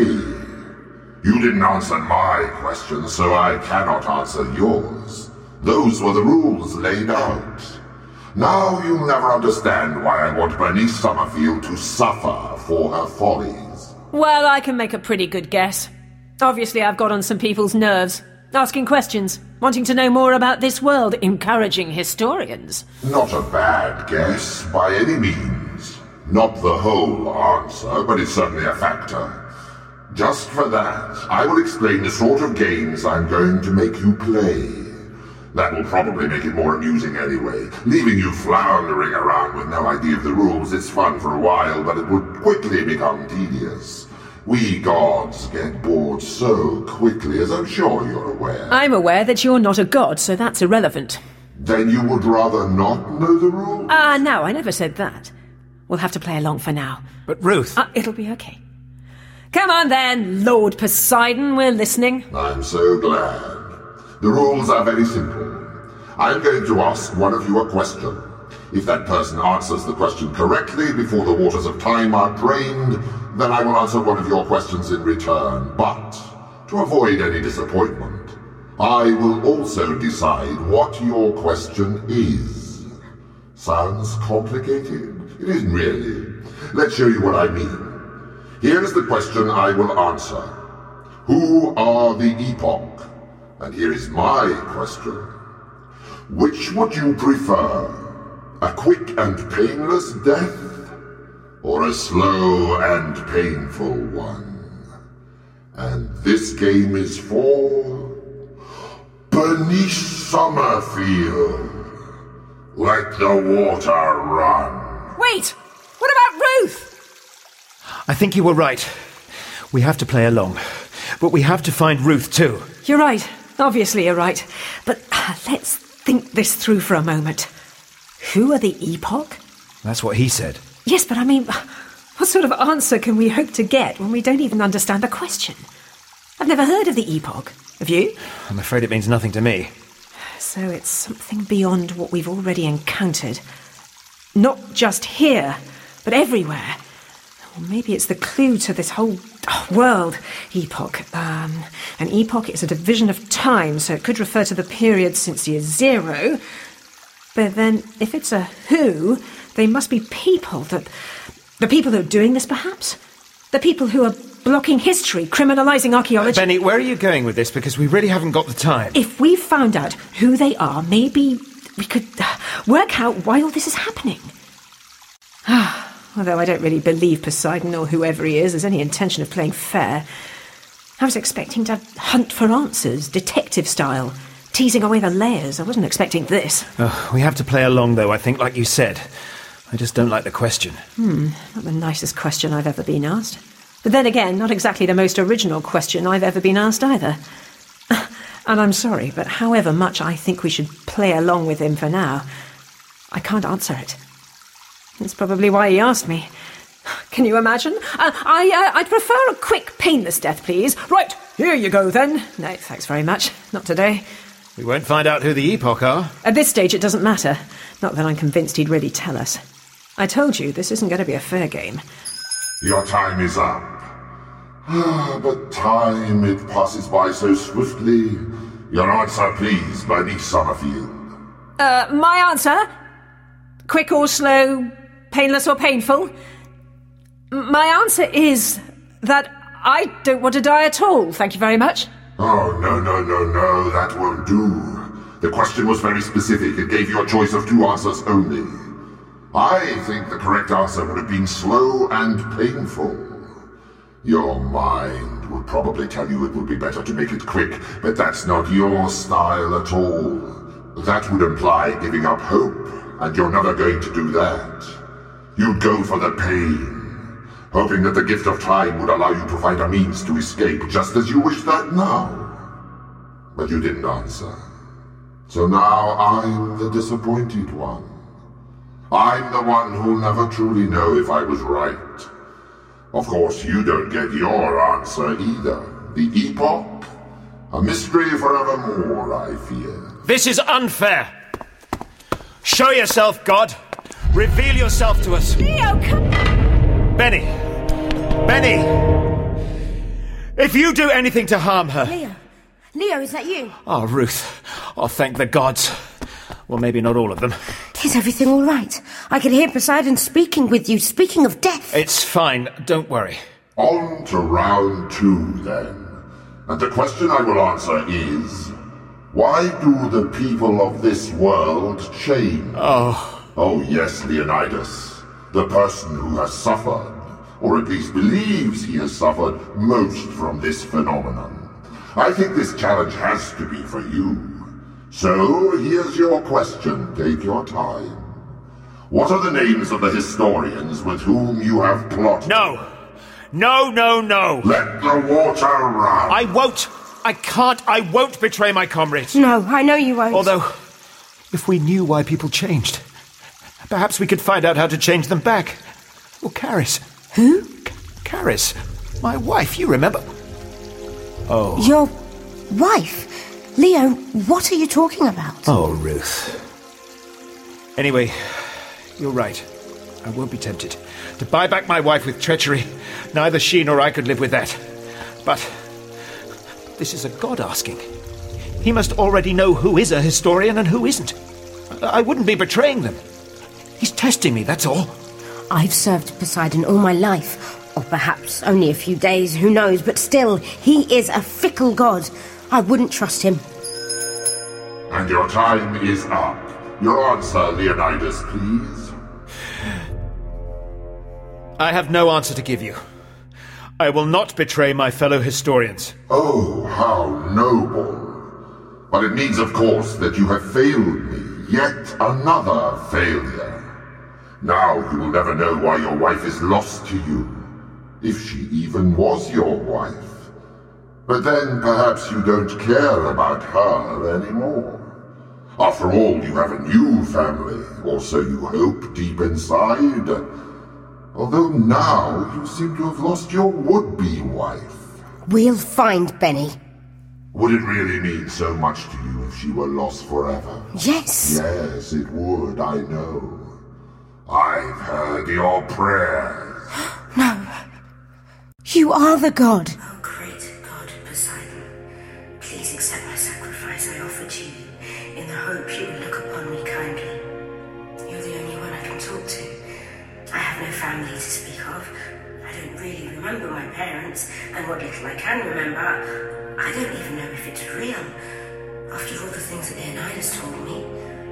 You didn't answer my question, so I cannot answer yours. Those were the rules laid out. Now you'll never understand why I want Bernice Summerfield to suffer for her follies. Well, I can make a pretty good guess. Obviously, I've got on some people's nerves. Asking questions, wanting to know more about this world, encouraging historians. Not a bad guess, by any means. Not the whole answer, but it's certainly a factor. Just for that, I will explain the sort of games I'm going to make you play. That will probably make it more amusing anyway. Leaving you floundering around with no idea of the rules is fun for a while, but it would quickly become tedious. We gods get bored so quickly, as I'm sure you're aware. I'm aware that you're not a god, so that's irrelevant. Then you would rather not know the rules? No, I never said that. We'll have to play along for now. But Ruth... It'll be okay. Come on then, Lord Poseidon, we're listening. I'm so glad. The rules are very simple. I'm going to ask one of you a question. If that person answers the question correctly before the waters of time are drained, then I will answer one of your questions in return. But, to avoid any disappointment, I will also decide what your question is. Sounds complicated? It isn't really. Let's show you what I mean. Here is the question I will answer. Who are the Epoch? And here is my question. Which would you prefer? A quick and painless death? Or a slow and painful one? And this game is for... Bernice Summerfield. Let the water run. Wait! What about Ruth? I think you were right. We have to play along. But we have to find Ruth too. You're right. Obviously you're right. But let's think this through for a moment. Who are the Epoch? That's what he said. Yes, but I mean, what sort of answer can we hope to get when we don't even understand the question? I've never heard of the Epoch. Have you? I'm afraid it means nothing to me. So it's something beyond what we've already encountered. Not just here, but everywhere. Or maybe it's the clue to this whole world. Epoch. An epoch is a division of time, so it could refer to the period since year zero. But then, if it's a who, they must be people that... The people who are doing this, perhaps? The people who are blocking history, criminalising archaeology... Benny, where are you going with this? Because we really haven't got the time. If we found out who they are, maybe we could work out why all this is happening. Although I don't really believe Poseidon or whoever he is has any intention of playing fair. I was expecting to hunt for answers, detective style, teasing away the layers. I wasn't expecting this. We have to play along, though, I think, like you said. I just don't like the question. Not the nicest question I've ever been asked. But then again, not exactly the most original question I've ever been asked either. And I'm sorry, but however much I think we should play along with him for now, I can't answer it. That's probably why he asked me. Can you imagine? I'd prefer a quick, painless death, please. Right, here you go, then. No, thanks very much. Not today. We won't find out who the Epoch are. At this stage, it doesn't matter. Not that I'm convinced he'd really tell us. I told you, this isn't going to be a fair game. Your time is up. But time, it passes by so swiftly. Your answer, please, Bernice Summerfield. My answer? Quick or slow, painless or painful? My answer is that I don't want to die at all, thank you very much. Oh, no, that won't do. The question was very specific. It gave you a choice of two answers only. I think the correct answer would have been slow and painful. Your mind would probably tell you it would be better to make it quick, but that's not your style at all. That would imply giving up hope. and you're never going to do that. You'd go for the pain, hoping that the gift of time would allow you to find a means to escape, just as you wish that now. But you didn't answer. So now I'm the disappointed one. I'm the one who'll never truly know if I was right. Of course, you don't get your answer either. The epoch? A mystery forevermore, I fear. This is unfair! Show yourself, God! Reveal yourself to us! Leo, come... Benny! Benny! If you do anything to harm her... Leo, is that you? Oh, Ruth. Oh, thank the gods. Well, maybe not all of them. Is everything all right? I can hear Poseidon speaking with you, speaking of death. It's fine. Don't worry. On to round 2, then. And the question I will answer is, why do the people of this world change? Oh yes, Leonidas. The person who has suffered, or at least believes he has suffered, most from this phenomenon. I think this challenge has to be for you. So, here's your question. Take your time. What are the names of the historians with whom you have plotted? No! No, no, no! Let the water run! I won't! I can't! I won't betray my comrades! No, I know you won't. Although, if we knew why people changed, perhaps we could find out how to change them back. Or Caris. Who? Caris. My wife, you remember? Oh. Your wife? Leo, what are you talking about? Oh, Ruth. Anyway, you're right. I won't be tempted to buy back my wife with treachery. Neither she nor I could live with that. But this is a god asking. He must already know who is a historian and who isn't. I wouldn't be betraying them. He's testing me, that's all. I've served Poseidon all my life. Or perhaps only a few days, who knows, but still, he is a fickle god. I wouldn't trust him. And your time is up. Your answer, Leonidas, please. I have no answer to give you. I will not betray my fellow historians. Oh, how noble. But it means, of course, that you have failed me. Yet another failure. Now you will never know why your wife is lost to you. If she even was your wife. But then perhaps you don't care about her anymore. After all, you have a new family, or so you hope deep inside. Although now you seem to have lost your would-be wife. We'll find Benny. Would it really mean so much to you if she were lost forever? Yes. Yes, it would, I know. I've heard your prayers. No. You are the god. Oh, great God, Poseidon, please accept my sacrifice I offer to you, in the hope you will look upon me kindly. You're the only one I can talk to. I have no family to speak of. I don't really remember my parents, and what little I can remember, I don't even know if it's real, after all the things that Leonidas told me.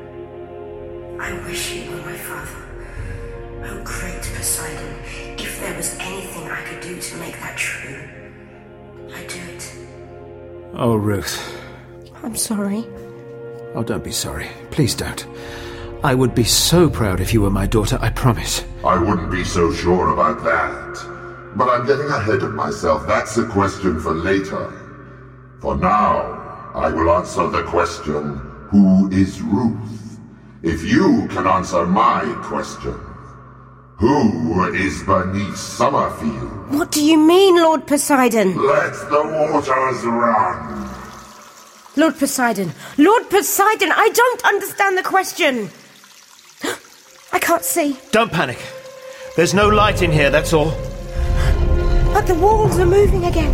I wish you were my father. Oh, great Poseidon, if there was anything I could do to make that true, I'd do it. Oh, Ruth. I'm sorry. Oh, don't be sorry. Please don't. I would be so proud if you were my daughter, I promise. I wouldn't be so sure about that. But I'm getting ahead of myself. That's a question for later. For now, I will answer the question, who is Ruth? If you can answer my question, who is Bernice Summerfield? What do you mean, Lord Poseidon? Let the waters run. Lord Poseidon! Lord Poseidon! I don't understand the question! I can't see. Don't panic. There's no light in here, that's all. But the walls are moving again.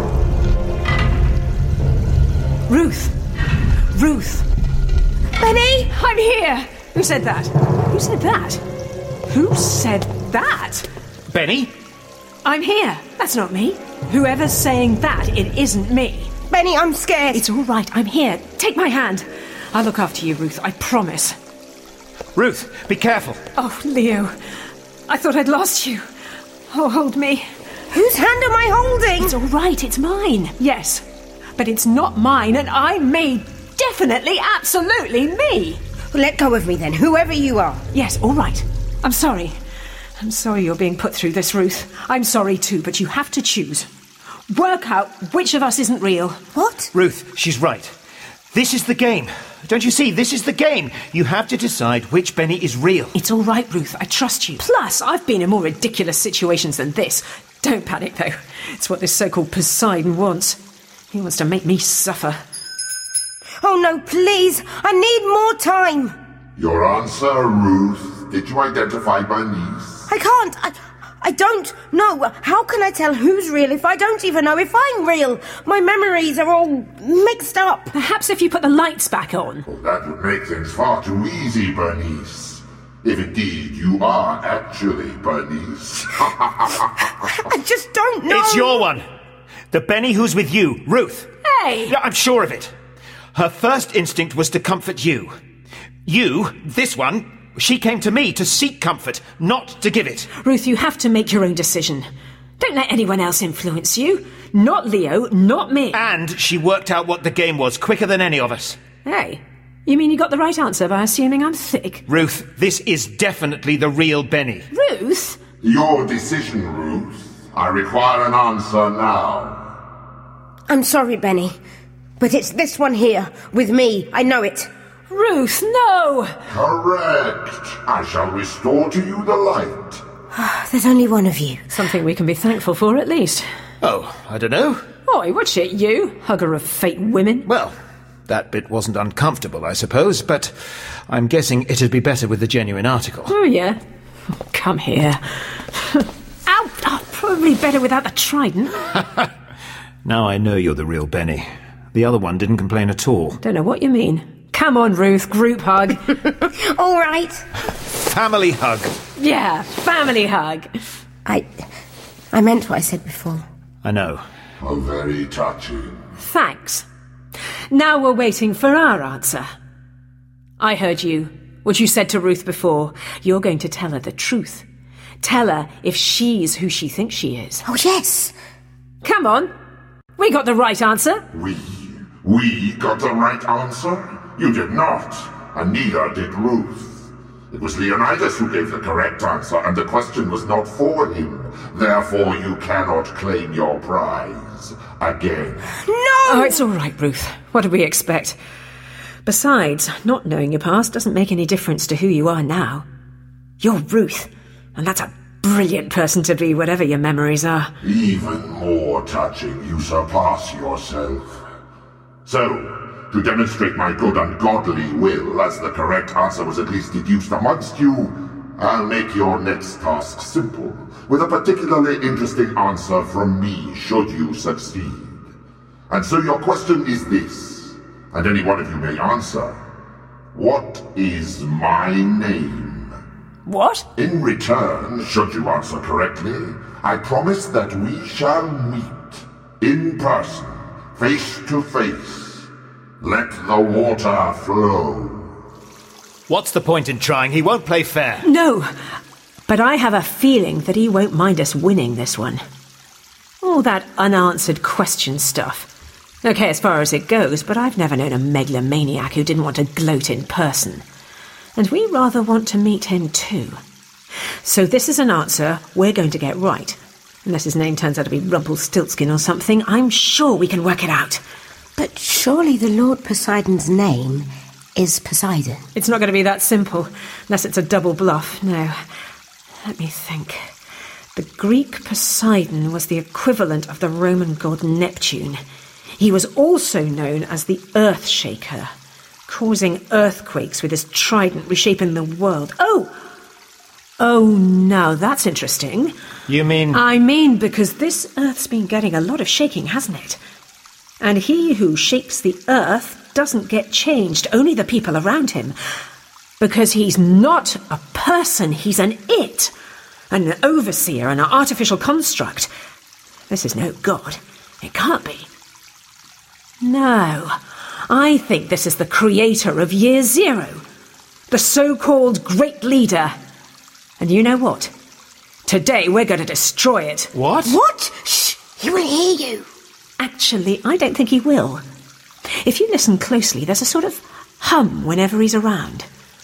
Ruth! Ruth! Benny! I'm here! Who said that? Who said that? Who said that? Benny? I'm here. That's not me. Whoever's saying that, it isn't me. Benny, I'm scared. It's all right. I'm here. Take my hand. I'll look after you, Ruth. I promise. Ruth, be careful. Oh, Leo. I thought I'd lost you. Oh, hold me. Whose hand am I holding? It's all right. It's mine. Yes. But it's not mine, and I may definitely, absolutely me. Let go of me then, whoever you are. Yes, all right. I'm sorry. I'm sorry you're being put through this, Ruth. I'm sorry too, but you have to choose. Work out which of us isn't real. What? Ruth, she's right. This is the game. Don't you see? This is the game. You have to decide which Benny is real. It's all right, Ruth. I trust you. Plus, I've been in more ridiculous situations than this. Don't panic, though. It's what this so-called Poseidon wants. He wants to make me suffer. Oh, no, please. I need more time. Your answer, Ruth. Did you identify Bernice? I can't. I don't know. How can I tell who's real if I don't even know if I'm real? My memories are all mixed up. Perhaps if you put the lights back on. Well, that would make things far too easy, Bernice. If indeed you are actually Bernice. I just don't know. It's your one. The Benny who's with you, Ruth. Hey! Yeah, I'm sure of it. Her first instinct was to comfort you. You, this one, she came to me to seek comfort, not to give it. Ruth, you have to make your own decision. Don't let anyone else influence you. Not Leo, not me. And she worked out what the game was quicker than any of us. Hey, you mean you got the right answer by assuming I'm thick? Ruth, this is definitely the real Benny. Ruth? Your decision, Ruth. I require an answer now. I'm sorry, Benny, but it's this one here, with me. I know it. Ruth, no! Correct. I shall restore to you the light. There's only one of you. Something we can be thankful for, at least. Oh, I don't know. Oi, watch it, you, hugger of fake women. Well, that bit wasn't uncomfortable, I suppose, but I'm guessing it'd be better with the genuine article. Oh, yeah? Come here. Ow! Oh, probably better without the trident. Now I know you're the real Benny. The other one didn't complain at all. Don't know what you mean. Come on, Ruth, group hug. All right. Family hug. Yeah, family hug. I meant what I said before. I know. How very touching. Thanks. Now we're waiting for our answer. I heard you. What you said to Ruth before. You're going to tell her the truth. Tell her if she's who she thinks she is. Oh, yes. Come on. We got the right answer. We got the right answer? You did not, and neither did Ruth. It was Leonidas who gave the correct answer, and the question was not for him. Therefore, you cannot claim your prize again. No! Oh, it's all right, Ruth. What did we expect? Besides, not knowing your past doesn't make any difference to who you are now. You're Ruth, and that's a brilliant person to be, whatever your memories are. Even more touching, you surpass yourself. So, to demonstrate my good and godly will, as the correct answer was at least deduced amongst you, I'll make your next task simple, with a particularly interesting answer from me, should you succeed. And so your question is this, and any one of you may answer. What is my name? What? In return, should you answer correctly, I promise that we shall meet, in person, face to face. Let the water flow. What's the point in trying? He won't play fair. No, but I have a feeling that he won't mind us winning this one. All that unanswered question stuff. Okay, as far as it goes, but I've never known a megalomaniac who didn't want to gloat in person. And we rather want to meet him too. So this is an answer we're going to get right. Unless his name turns out to be Rumpelstiltskin or something, I'm sure we can work it out. But surely the Lord Poseidon's name is Poseidon. It's not going to be that simple, unless it's a double bluff. No. Let me think. The Greek Poseidon was the equivalent of the Roman god Neptune. He was also known as the Earth Shaker, causing earthquakes with his trident, reshaping the world. Oh, now that's interesting. You mean... I mean because this Earth's been getting a lot of shaking, hasn't it? And he who shakes the Earth doesn't get changed, only the people around him. Because he's not a person, he's an it. An overseer, an artificial construct. This is no god. It can't be. No, I think this is the creator of Year Zero. The so-called Great Leader. And you know what? Today we're going to destroy it. What? What? Shh! He will hear you. Actually, I don't think he will. If you listen closely, there's a sort of hum whenever he's around.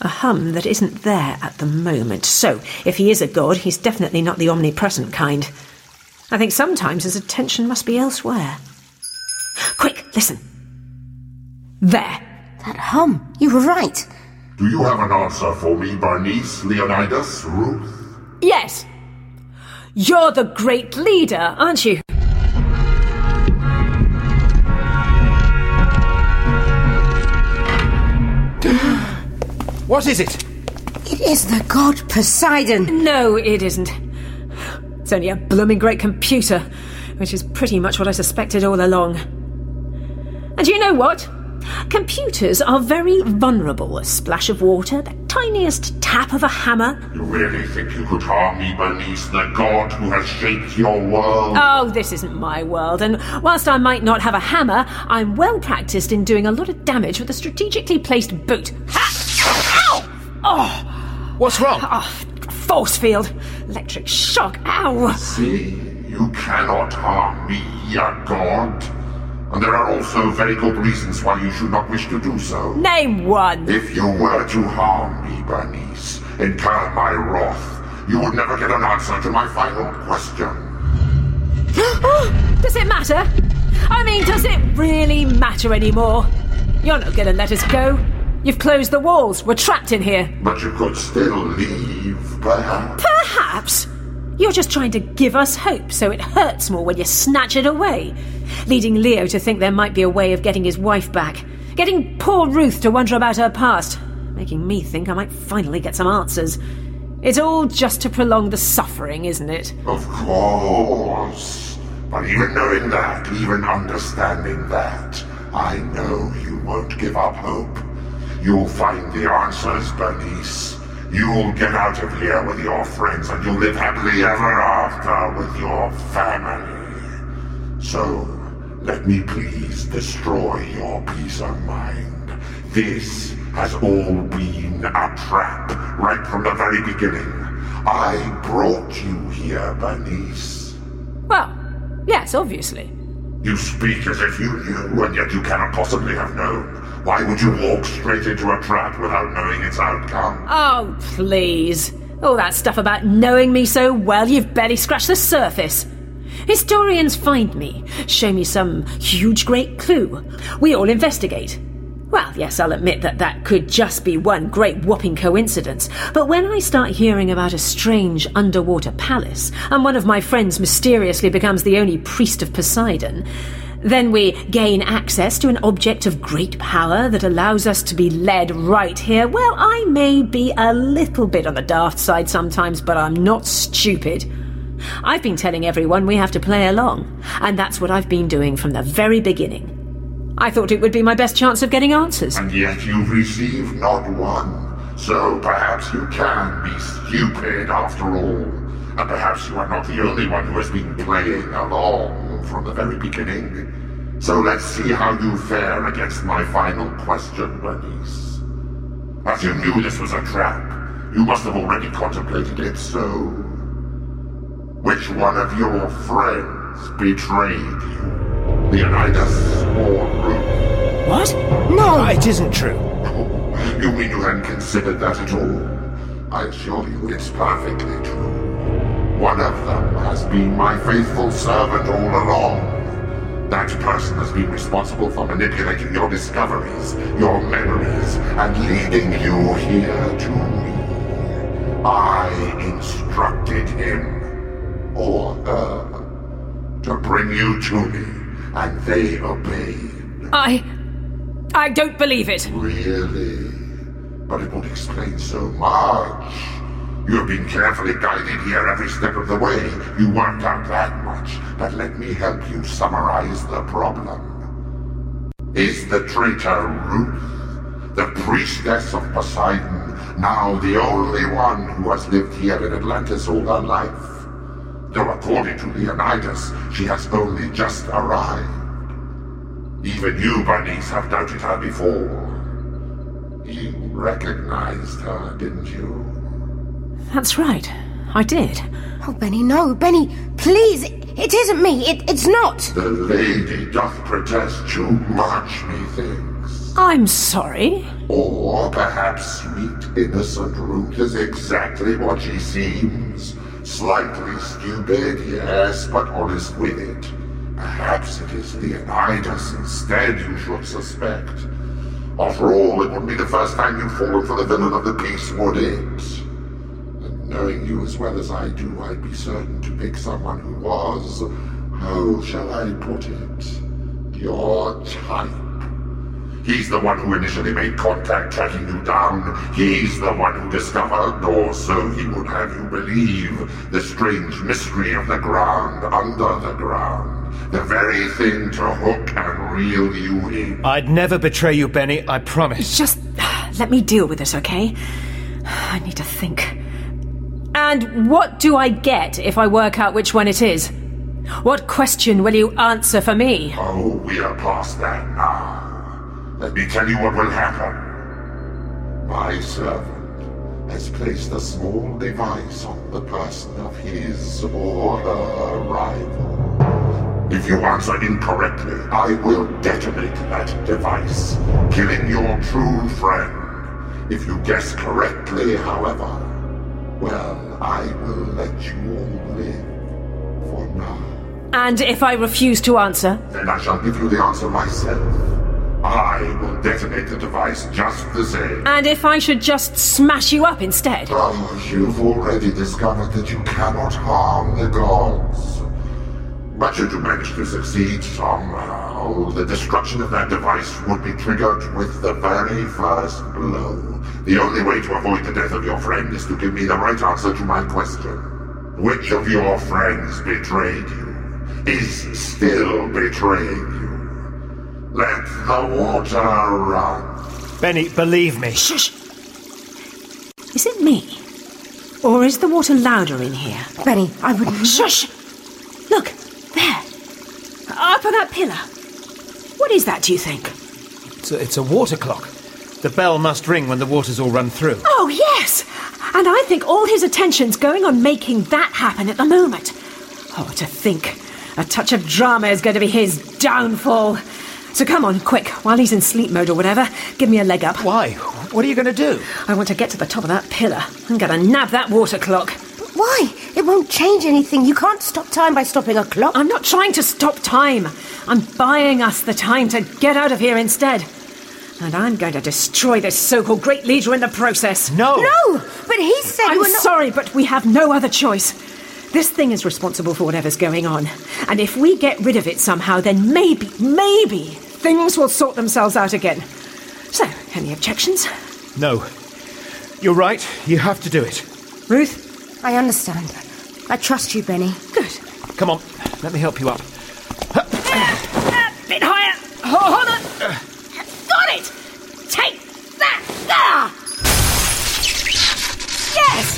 A hum that isn't there at the moment. So, if he is a god, he's definitely not the omnipresent kind. I think sometimes his attention must be elsewhere. Quick, listen. There. That hum. You were right. Do you have an answer for me, Bernice, Leonidas, Ruth? Yes. You're the great leader, aren't you? What is it? It is the god Poseidon. No, it isn't. It's only a blooming great computer, which is pretty much what I suspected all along. And you know what? Computers are very vulnerable. A splash of water, the tiniest tap of a hammer. You really think you could harm me, Bernice, the god who has shaped your world? Oh, this isn't my world, and whilst I might not have a hammer, I'm well practiced in doing a lot of damage with a strategically placed boot. Ha! Ow! Oh! What's wrong? Oh, force field. Electric shock. Ow! See, you cannot harm me, a god. And there are also very good reasons why you should not wish to do so. Name one. If you were to harm me, Bernice, incur my wrath, you would never get an answer to my final question. Does it matter? I mean, does it really matter anymore? You're not going to let us go. You've closed the walls. We're trapped in here. But you could still leave, perhaps. Perhaps? You're just trying to give us hope, so it hurts more when you snatch it away, leading Leo to think there might be a way of getting his wife back, getting poor Ruth to wonder about her past, making me think I might finally get some answers. It's all just to prolong the suffering, isn't it? Of course. But even knowing that, even understanding that, I know you won't give up hope. You'll find the answers, Bernice. You'll get out of here with your friends and you'll live happily ever after with your family. So, let me please destroy your peace of mind. This has all been a trap, right from the very beginning. I brought you here, Bernice. Well, yes, obviously. You speak as if you knew, and yet you cannot possibly have known. Why would you walk straight into a trap without knowing its outcome? Oh, please. All that stuff about knowing me so well, you've barely scratched the surface. Historians find me, show me some huge great clue. We all investigate. Well, yes, I'll admit that could just be one great whopping coincidence. But when I start hearing about a strange underwater palace, and one of my friends mysteriously becomes the only priest of Poseidon, then we gain access to an object of great power that allows us to be led right here. Well, I may be a little bit on the daft side sometimes, but I'm not stupid. I've been telling everyone we have to play along, and that's what I've been doing from the very beginning. I thought it would be my best chance of getting answers. And yet you've received not one. So perhaps you can be stupid after all. And perhaps you are not the only one who has been playing along from the very beginning. So let's see how you fare against my final question, Bernice. As you knew this was a trap, you must have already contemplated it, so... Which one of your friends betrayed you? Leonidas or Ruth? What? No! It isn't true. Oh, you mean you hadn't considered that at all? I assure you it's perfectly true. One of them has been my faithful servant all along. That person has been responsible for manipulating your discoveries, your memories, and leading you here to me. I instructed him, or her, to bring you to me. And they obeyed. I don't believe it. Really? But it would explain so much. You have been carefully guided here every step of the way. You worked out that much. But let me help you summarize the problem. Is the traitor Ruth, the priestess of Poseidon, now the only one who has lived here in Atlantis all her life? Though according to Leonidas, she has only just arrived. Even you, Bernice, have doubted her before. You recognized her, didn't you? That's right. I did. Oh, Benny, no. Benny, please. It isn't me. It's not. The lady doth protest too much, methinks. I'm sorry. Or perhaps sweet, innocent Ruth is exactly what she seems. Slightly stupid, yes, but honest with it. Perhaps it is Leonidas instead you should suspect. After all, it wouldn't be the first time you've fallen for the villain of the piece, would it? And knowing you as well as I do, I'd be certain to pick someone who was, how shall I put it, your type. He's the one who initially made contact tracking you down. He's the one who discovered, or so he would have you believe, the strange mystery of the ground under the ground. The very thing to hook and reel you in. I'd never betray you, Benny, I promise. Just let me deal with this, okay? I need to think. And what do I get if I work out which one it is? What question will you answer for me? Oh, we are past that now. Let me tell you what will happen. My servant has placed a small device on the person of his or her rival. If you answer incorrectly, I will detonate that device, killing your true friend. If you guess correctly, however, well, I will let you all live for now. And if I refuse to answer? Then I shall give you the answer myself. I will detonate the device just the same. And if I should just smash you up instead? Oh, you've already discovered that you cannot harm the gods. But should you manage to succeed somehow, the destruction of that device would be triggered with the very first blow. The only way to avoid the death of your friend is to give me the right answer to my question. Which of your friends betrayed you? Is still betraying you? Let the water run. Benny, believe me. Shush! Is it me? Or is the water louder in here? Benny, I wouldn't... Shush! Look, there. Up on that pillar. What is that, do you think? It's a water clock. The bell must ring when the water's all run through. Oh, yes! And I think all his attention's going on making that happen at the moment. Oh, to think. A touch of drama is going to be his downfall. So come on, quick, while he's in sleep mode or whatever, give me a leg up. Why? What are you going to do? I want to get to the top of that pillar. I'm going to nab that water clock. But why? It won't change anything. You can't stop time by stopping a clock. I'm not trying to stop time. I'm buying us the time to get out of here instead. And I'm going to destroy this so-called great leader in the process. No! No! But he said I'm we're not... sorry, but we have no other choice. This thing is responsible for whatever's going on. And if we get rid of it somehow, then maybe, things will sort themselves out again. So, any objections? No. You're right. You have to do it. Ruth? I understand. I trust you, Benny. Good. Come on. Let me help you up. Bit higher. Hold on. Got it! Take that! Yes!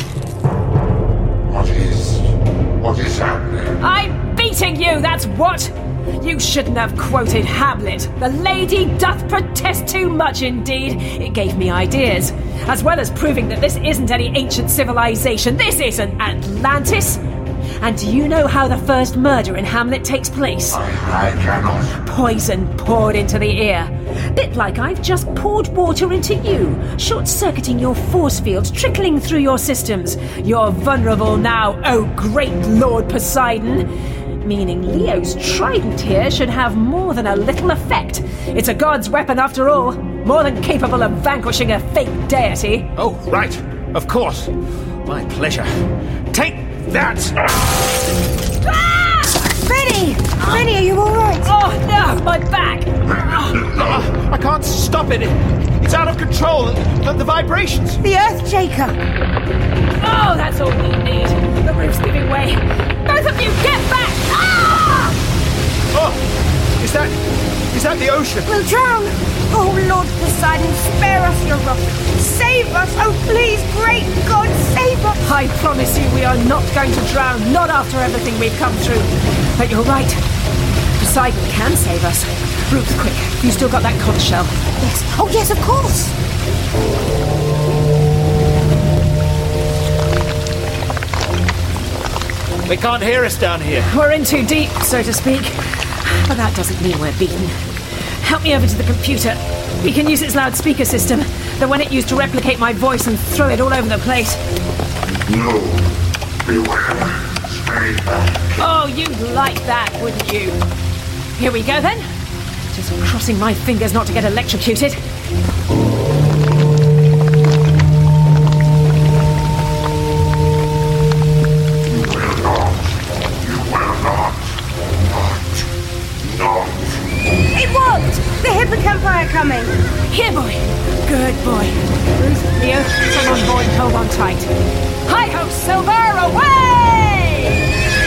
What is happening? I'm beating you, that's what! You shouldn't have quoted Hamlet. The lady doth protest too much indeed. It gave me ideas. As well as proving that this isn't any ancient civilization. This isn't Atlantis. And do you know how the first murder in Hamlet takes place? I cannot. Poison poured into the ear. Bit like I've just poured water into you, short-circuiting your force fields, trickling through your systems. You're vulnerable now, oh great Lord Poseidon. Meaning Leo's trident here should have more than a little effect. It's a god's weapon after all, more than capable of vanquishing a fake deity. Oh, right. Of course. My pleasure. Take that! Benny! Benny, are you all right? Oh, no, my back! I can't stop it. It's out of control. The vibrations. The Earthshaker! Oh, that's all we need. The roof's giving way. Both of you, get back! Ah! Oh, is that the ocean? We'll drown! Oh, Lord Poseidon, spare us your wrath. Save us! Oh, please, great God, save us! I promise you we are not going to drown, not after everything we've come through. But you're right. Poseidon can save us. Ruth, quick, you still got that conch shell? Yes. Oh, yes, of course. They can't hear us down here. We're in too deep, so to speak. But that doesn't mean we're beaten. Help me over to the computer. We can use its loudspeaker system, the one it used to replicate my voice and throw it all over the place. No. Beware. Stay back. Oh, you'd like that, wouldn't you? Here we go, then. Just crossing my fingers not to get electrocuted. It worked! The hippocampi are coming. Here, boy. Good boy. Ruth, Leo, come on board and hold on tight. Hi-ho, Silver, away!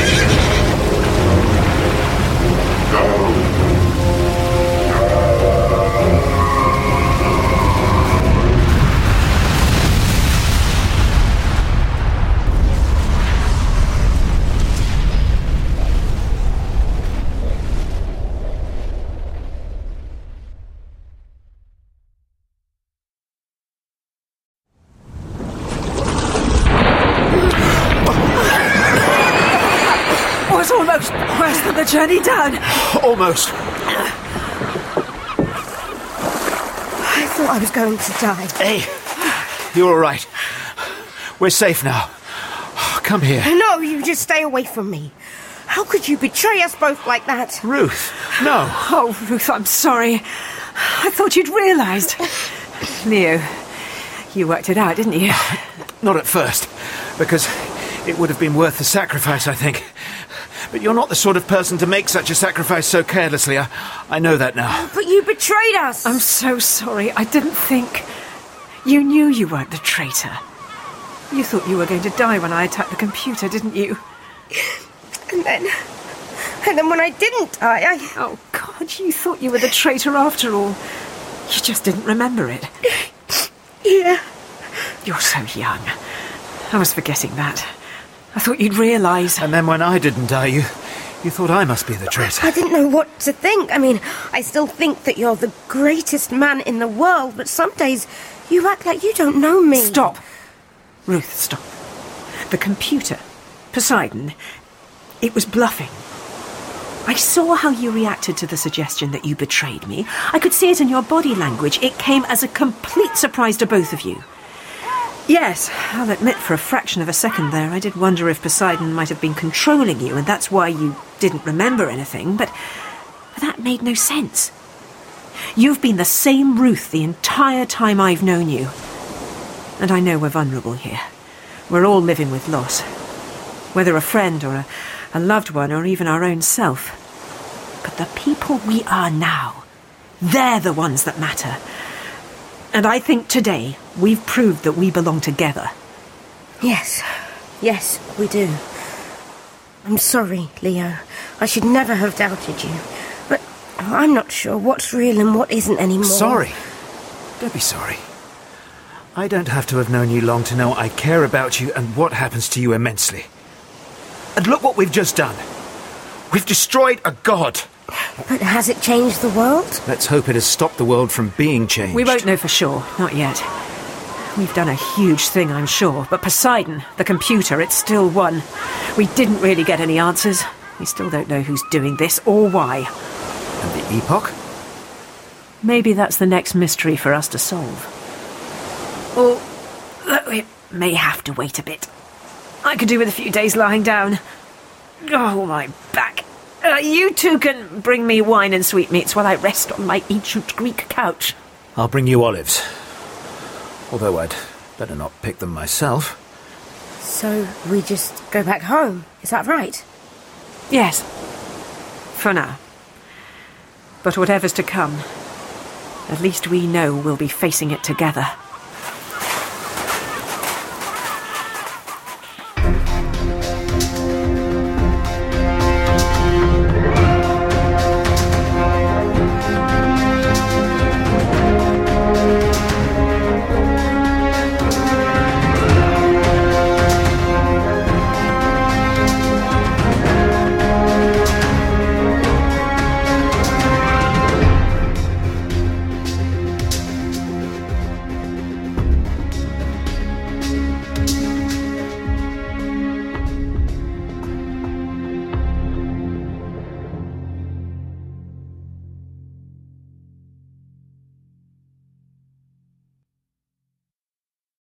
Was almost worse than the journey down. Almost. I thought I was going to die. Hey, you're all right. We're safe now. Come here. No, you just stay away from me. How could you betray us both like that? Ruth, no. Oh, Ruth, I'm sorry. I thought you'd realised. Leo, you worked it out, didn't you? Not at first, because it would have been worth the sacrifice, I think. But you're not the sort of person to make such a sacrifice so carelessly. I know that now. But you betrayed us. I'm so sorry. I didn't think. You knew you weren't the traitor. You thought you were going to die when I attacked the computer, didn't you? And then when I didn't die, Oh, God, you thought you were the traitor after all. You just didn't remember it. Yeah. You're so young. I was forgetting that. I thought you'd realise. And then when I didn't die, you thought I must be the traitor. I didn't know what to think. I mean, I still think that you're the greatest man in the world, but some days you act like you don't know me. Stop. Ruth, stop. The computer, Poseidon, it was bluffing. I saw how you reacted to the suggestion that you betrayed me. I could see it in your body language. It came as a complete surprise to both of you. Yes, I'll admit for a fraction of a second there, I did wonder if Poseidon might have been controlling you, and that's why you didn't remember anything, but that made no sense. You've been the same Ruth the entire time I've known you. And I know we're vulnerable here. We're all living with loss. Whether a friend or a loved one or even our own self. But the people we are now, they're the ones that matter. And I think today we've proved that we belong together. Yes, we do. I'm sorry, Leo. I should never have doubted you. But I'm not sure what's real and what isn't anymore. Sorry? Don't be sorry. I don't have to have known you long to know I care about you and what happens to you immensely. And look what we've just done. We've destroyed a god. But has it changed the world? Let's hope it has stopped the world from being changed. We won't know for sure, not yet. We've done a huge thing, I'm sure, but Poseidon, the computer, it's still won. We didn't really get any answers. We still don't know who's doing this or why. And the epoch? Maybe that's the next mystery for us to solve. Or it may have to wait a bit. I could do with a few days lying down. Oh, my back. You two can bring me wine and sweetmeats while I rest on my ancient Greek couch. I'll bring you olives. Although I'd better not pick them myself. So we just go back home, is that right? Yes. For now. But whatever's to come, at least we know we'll be facing it together.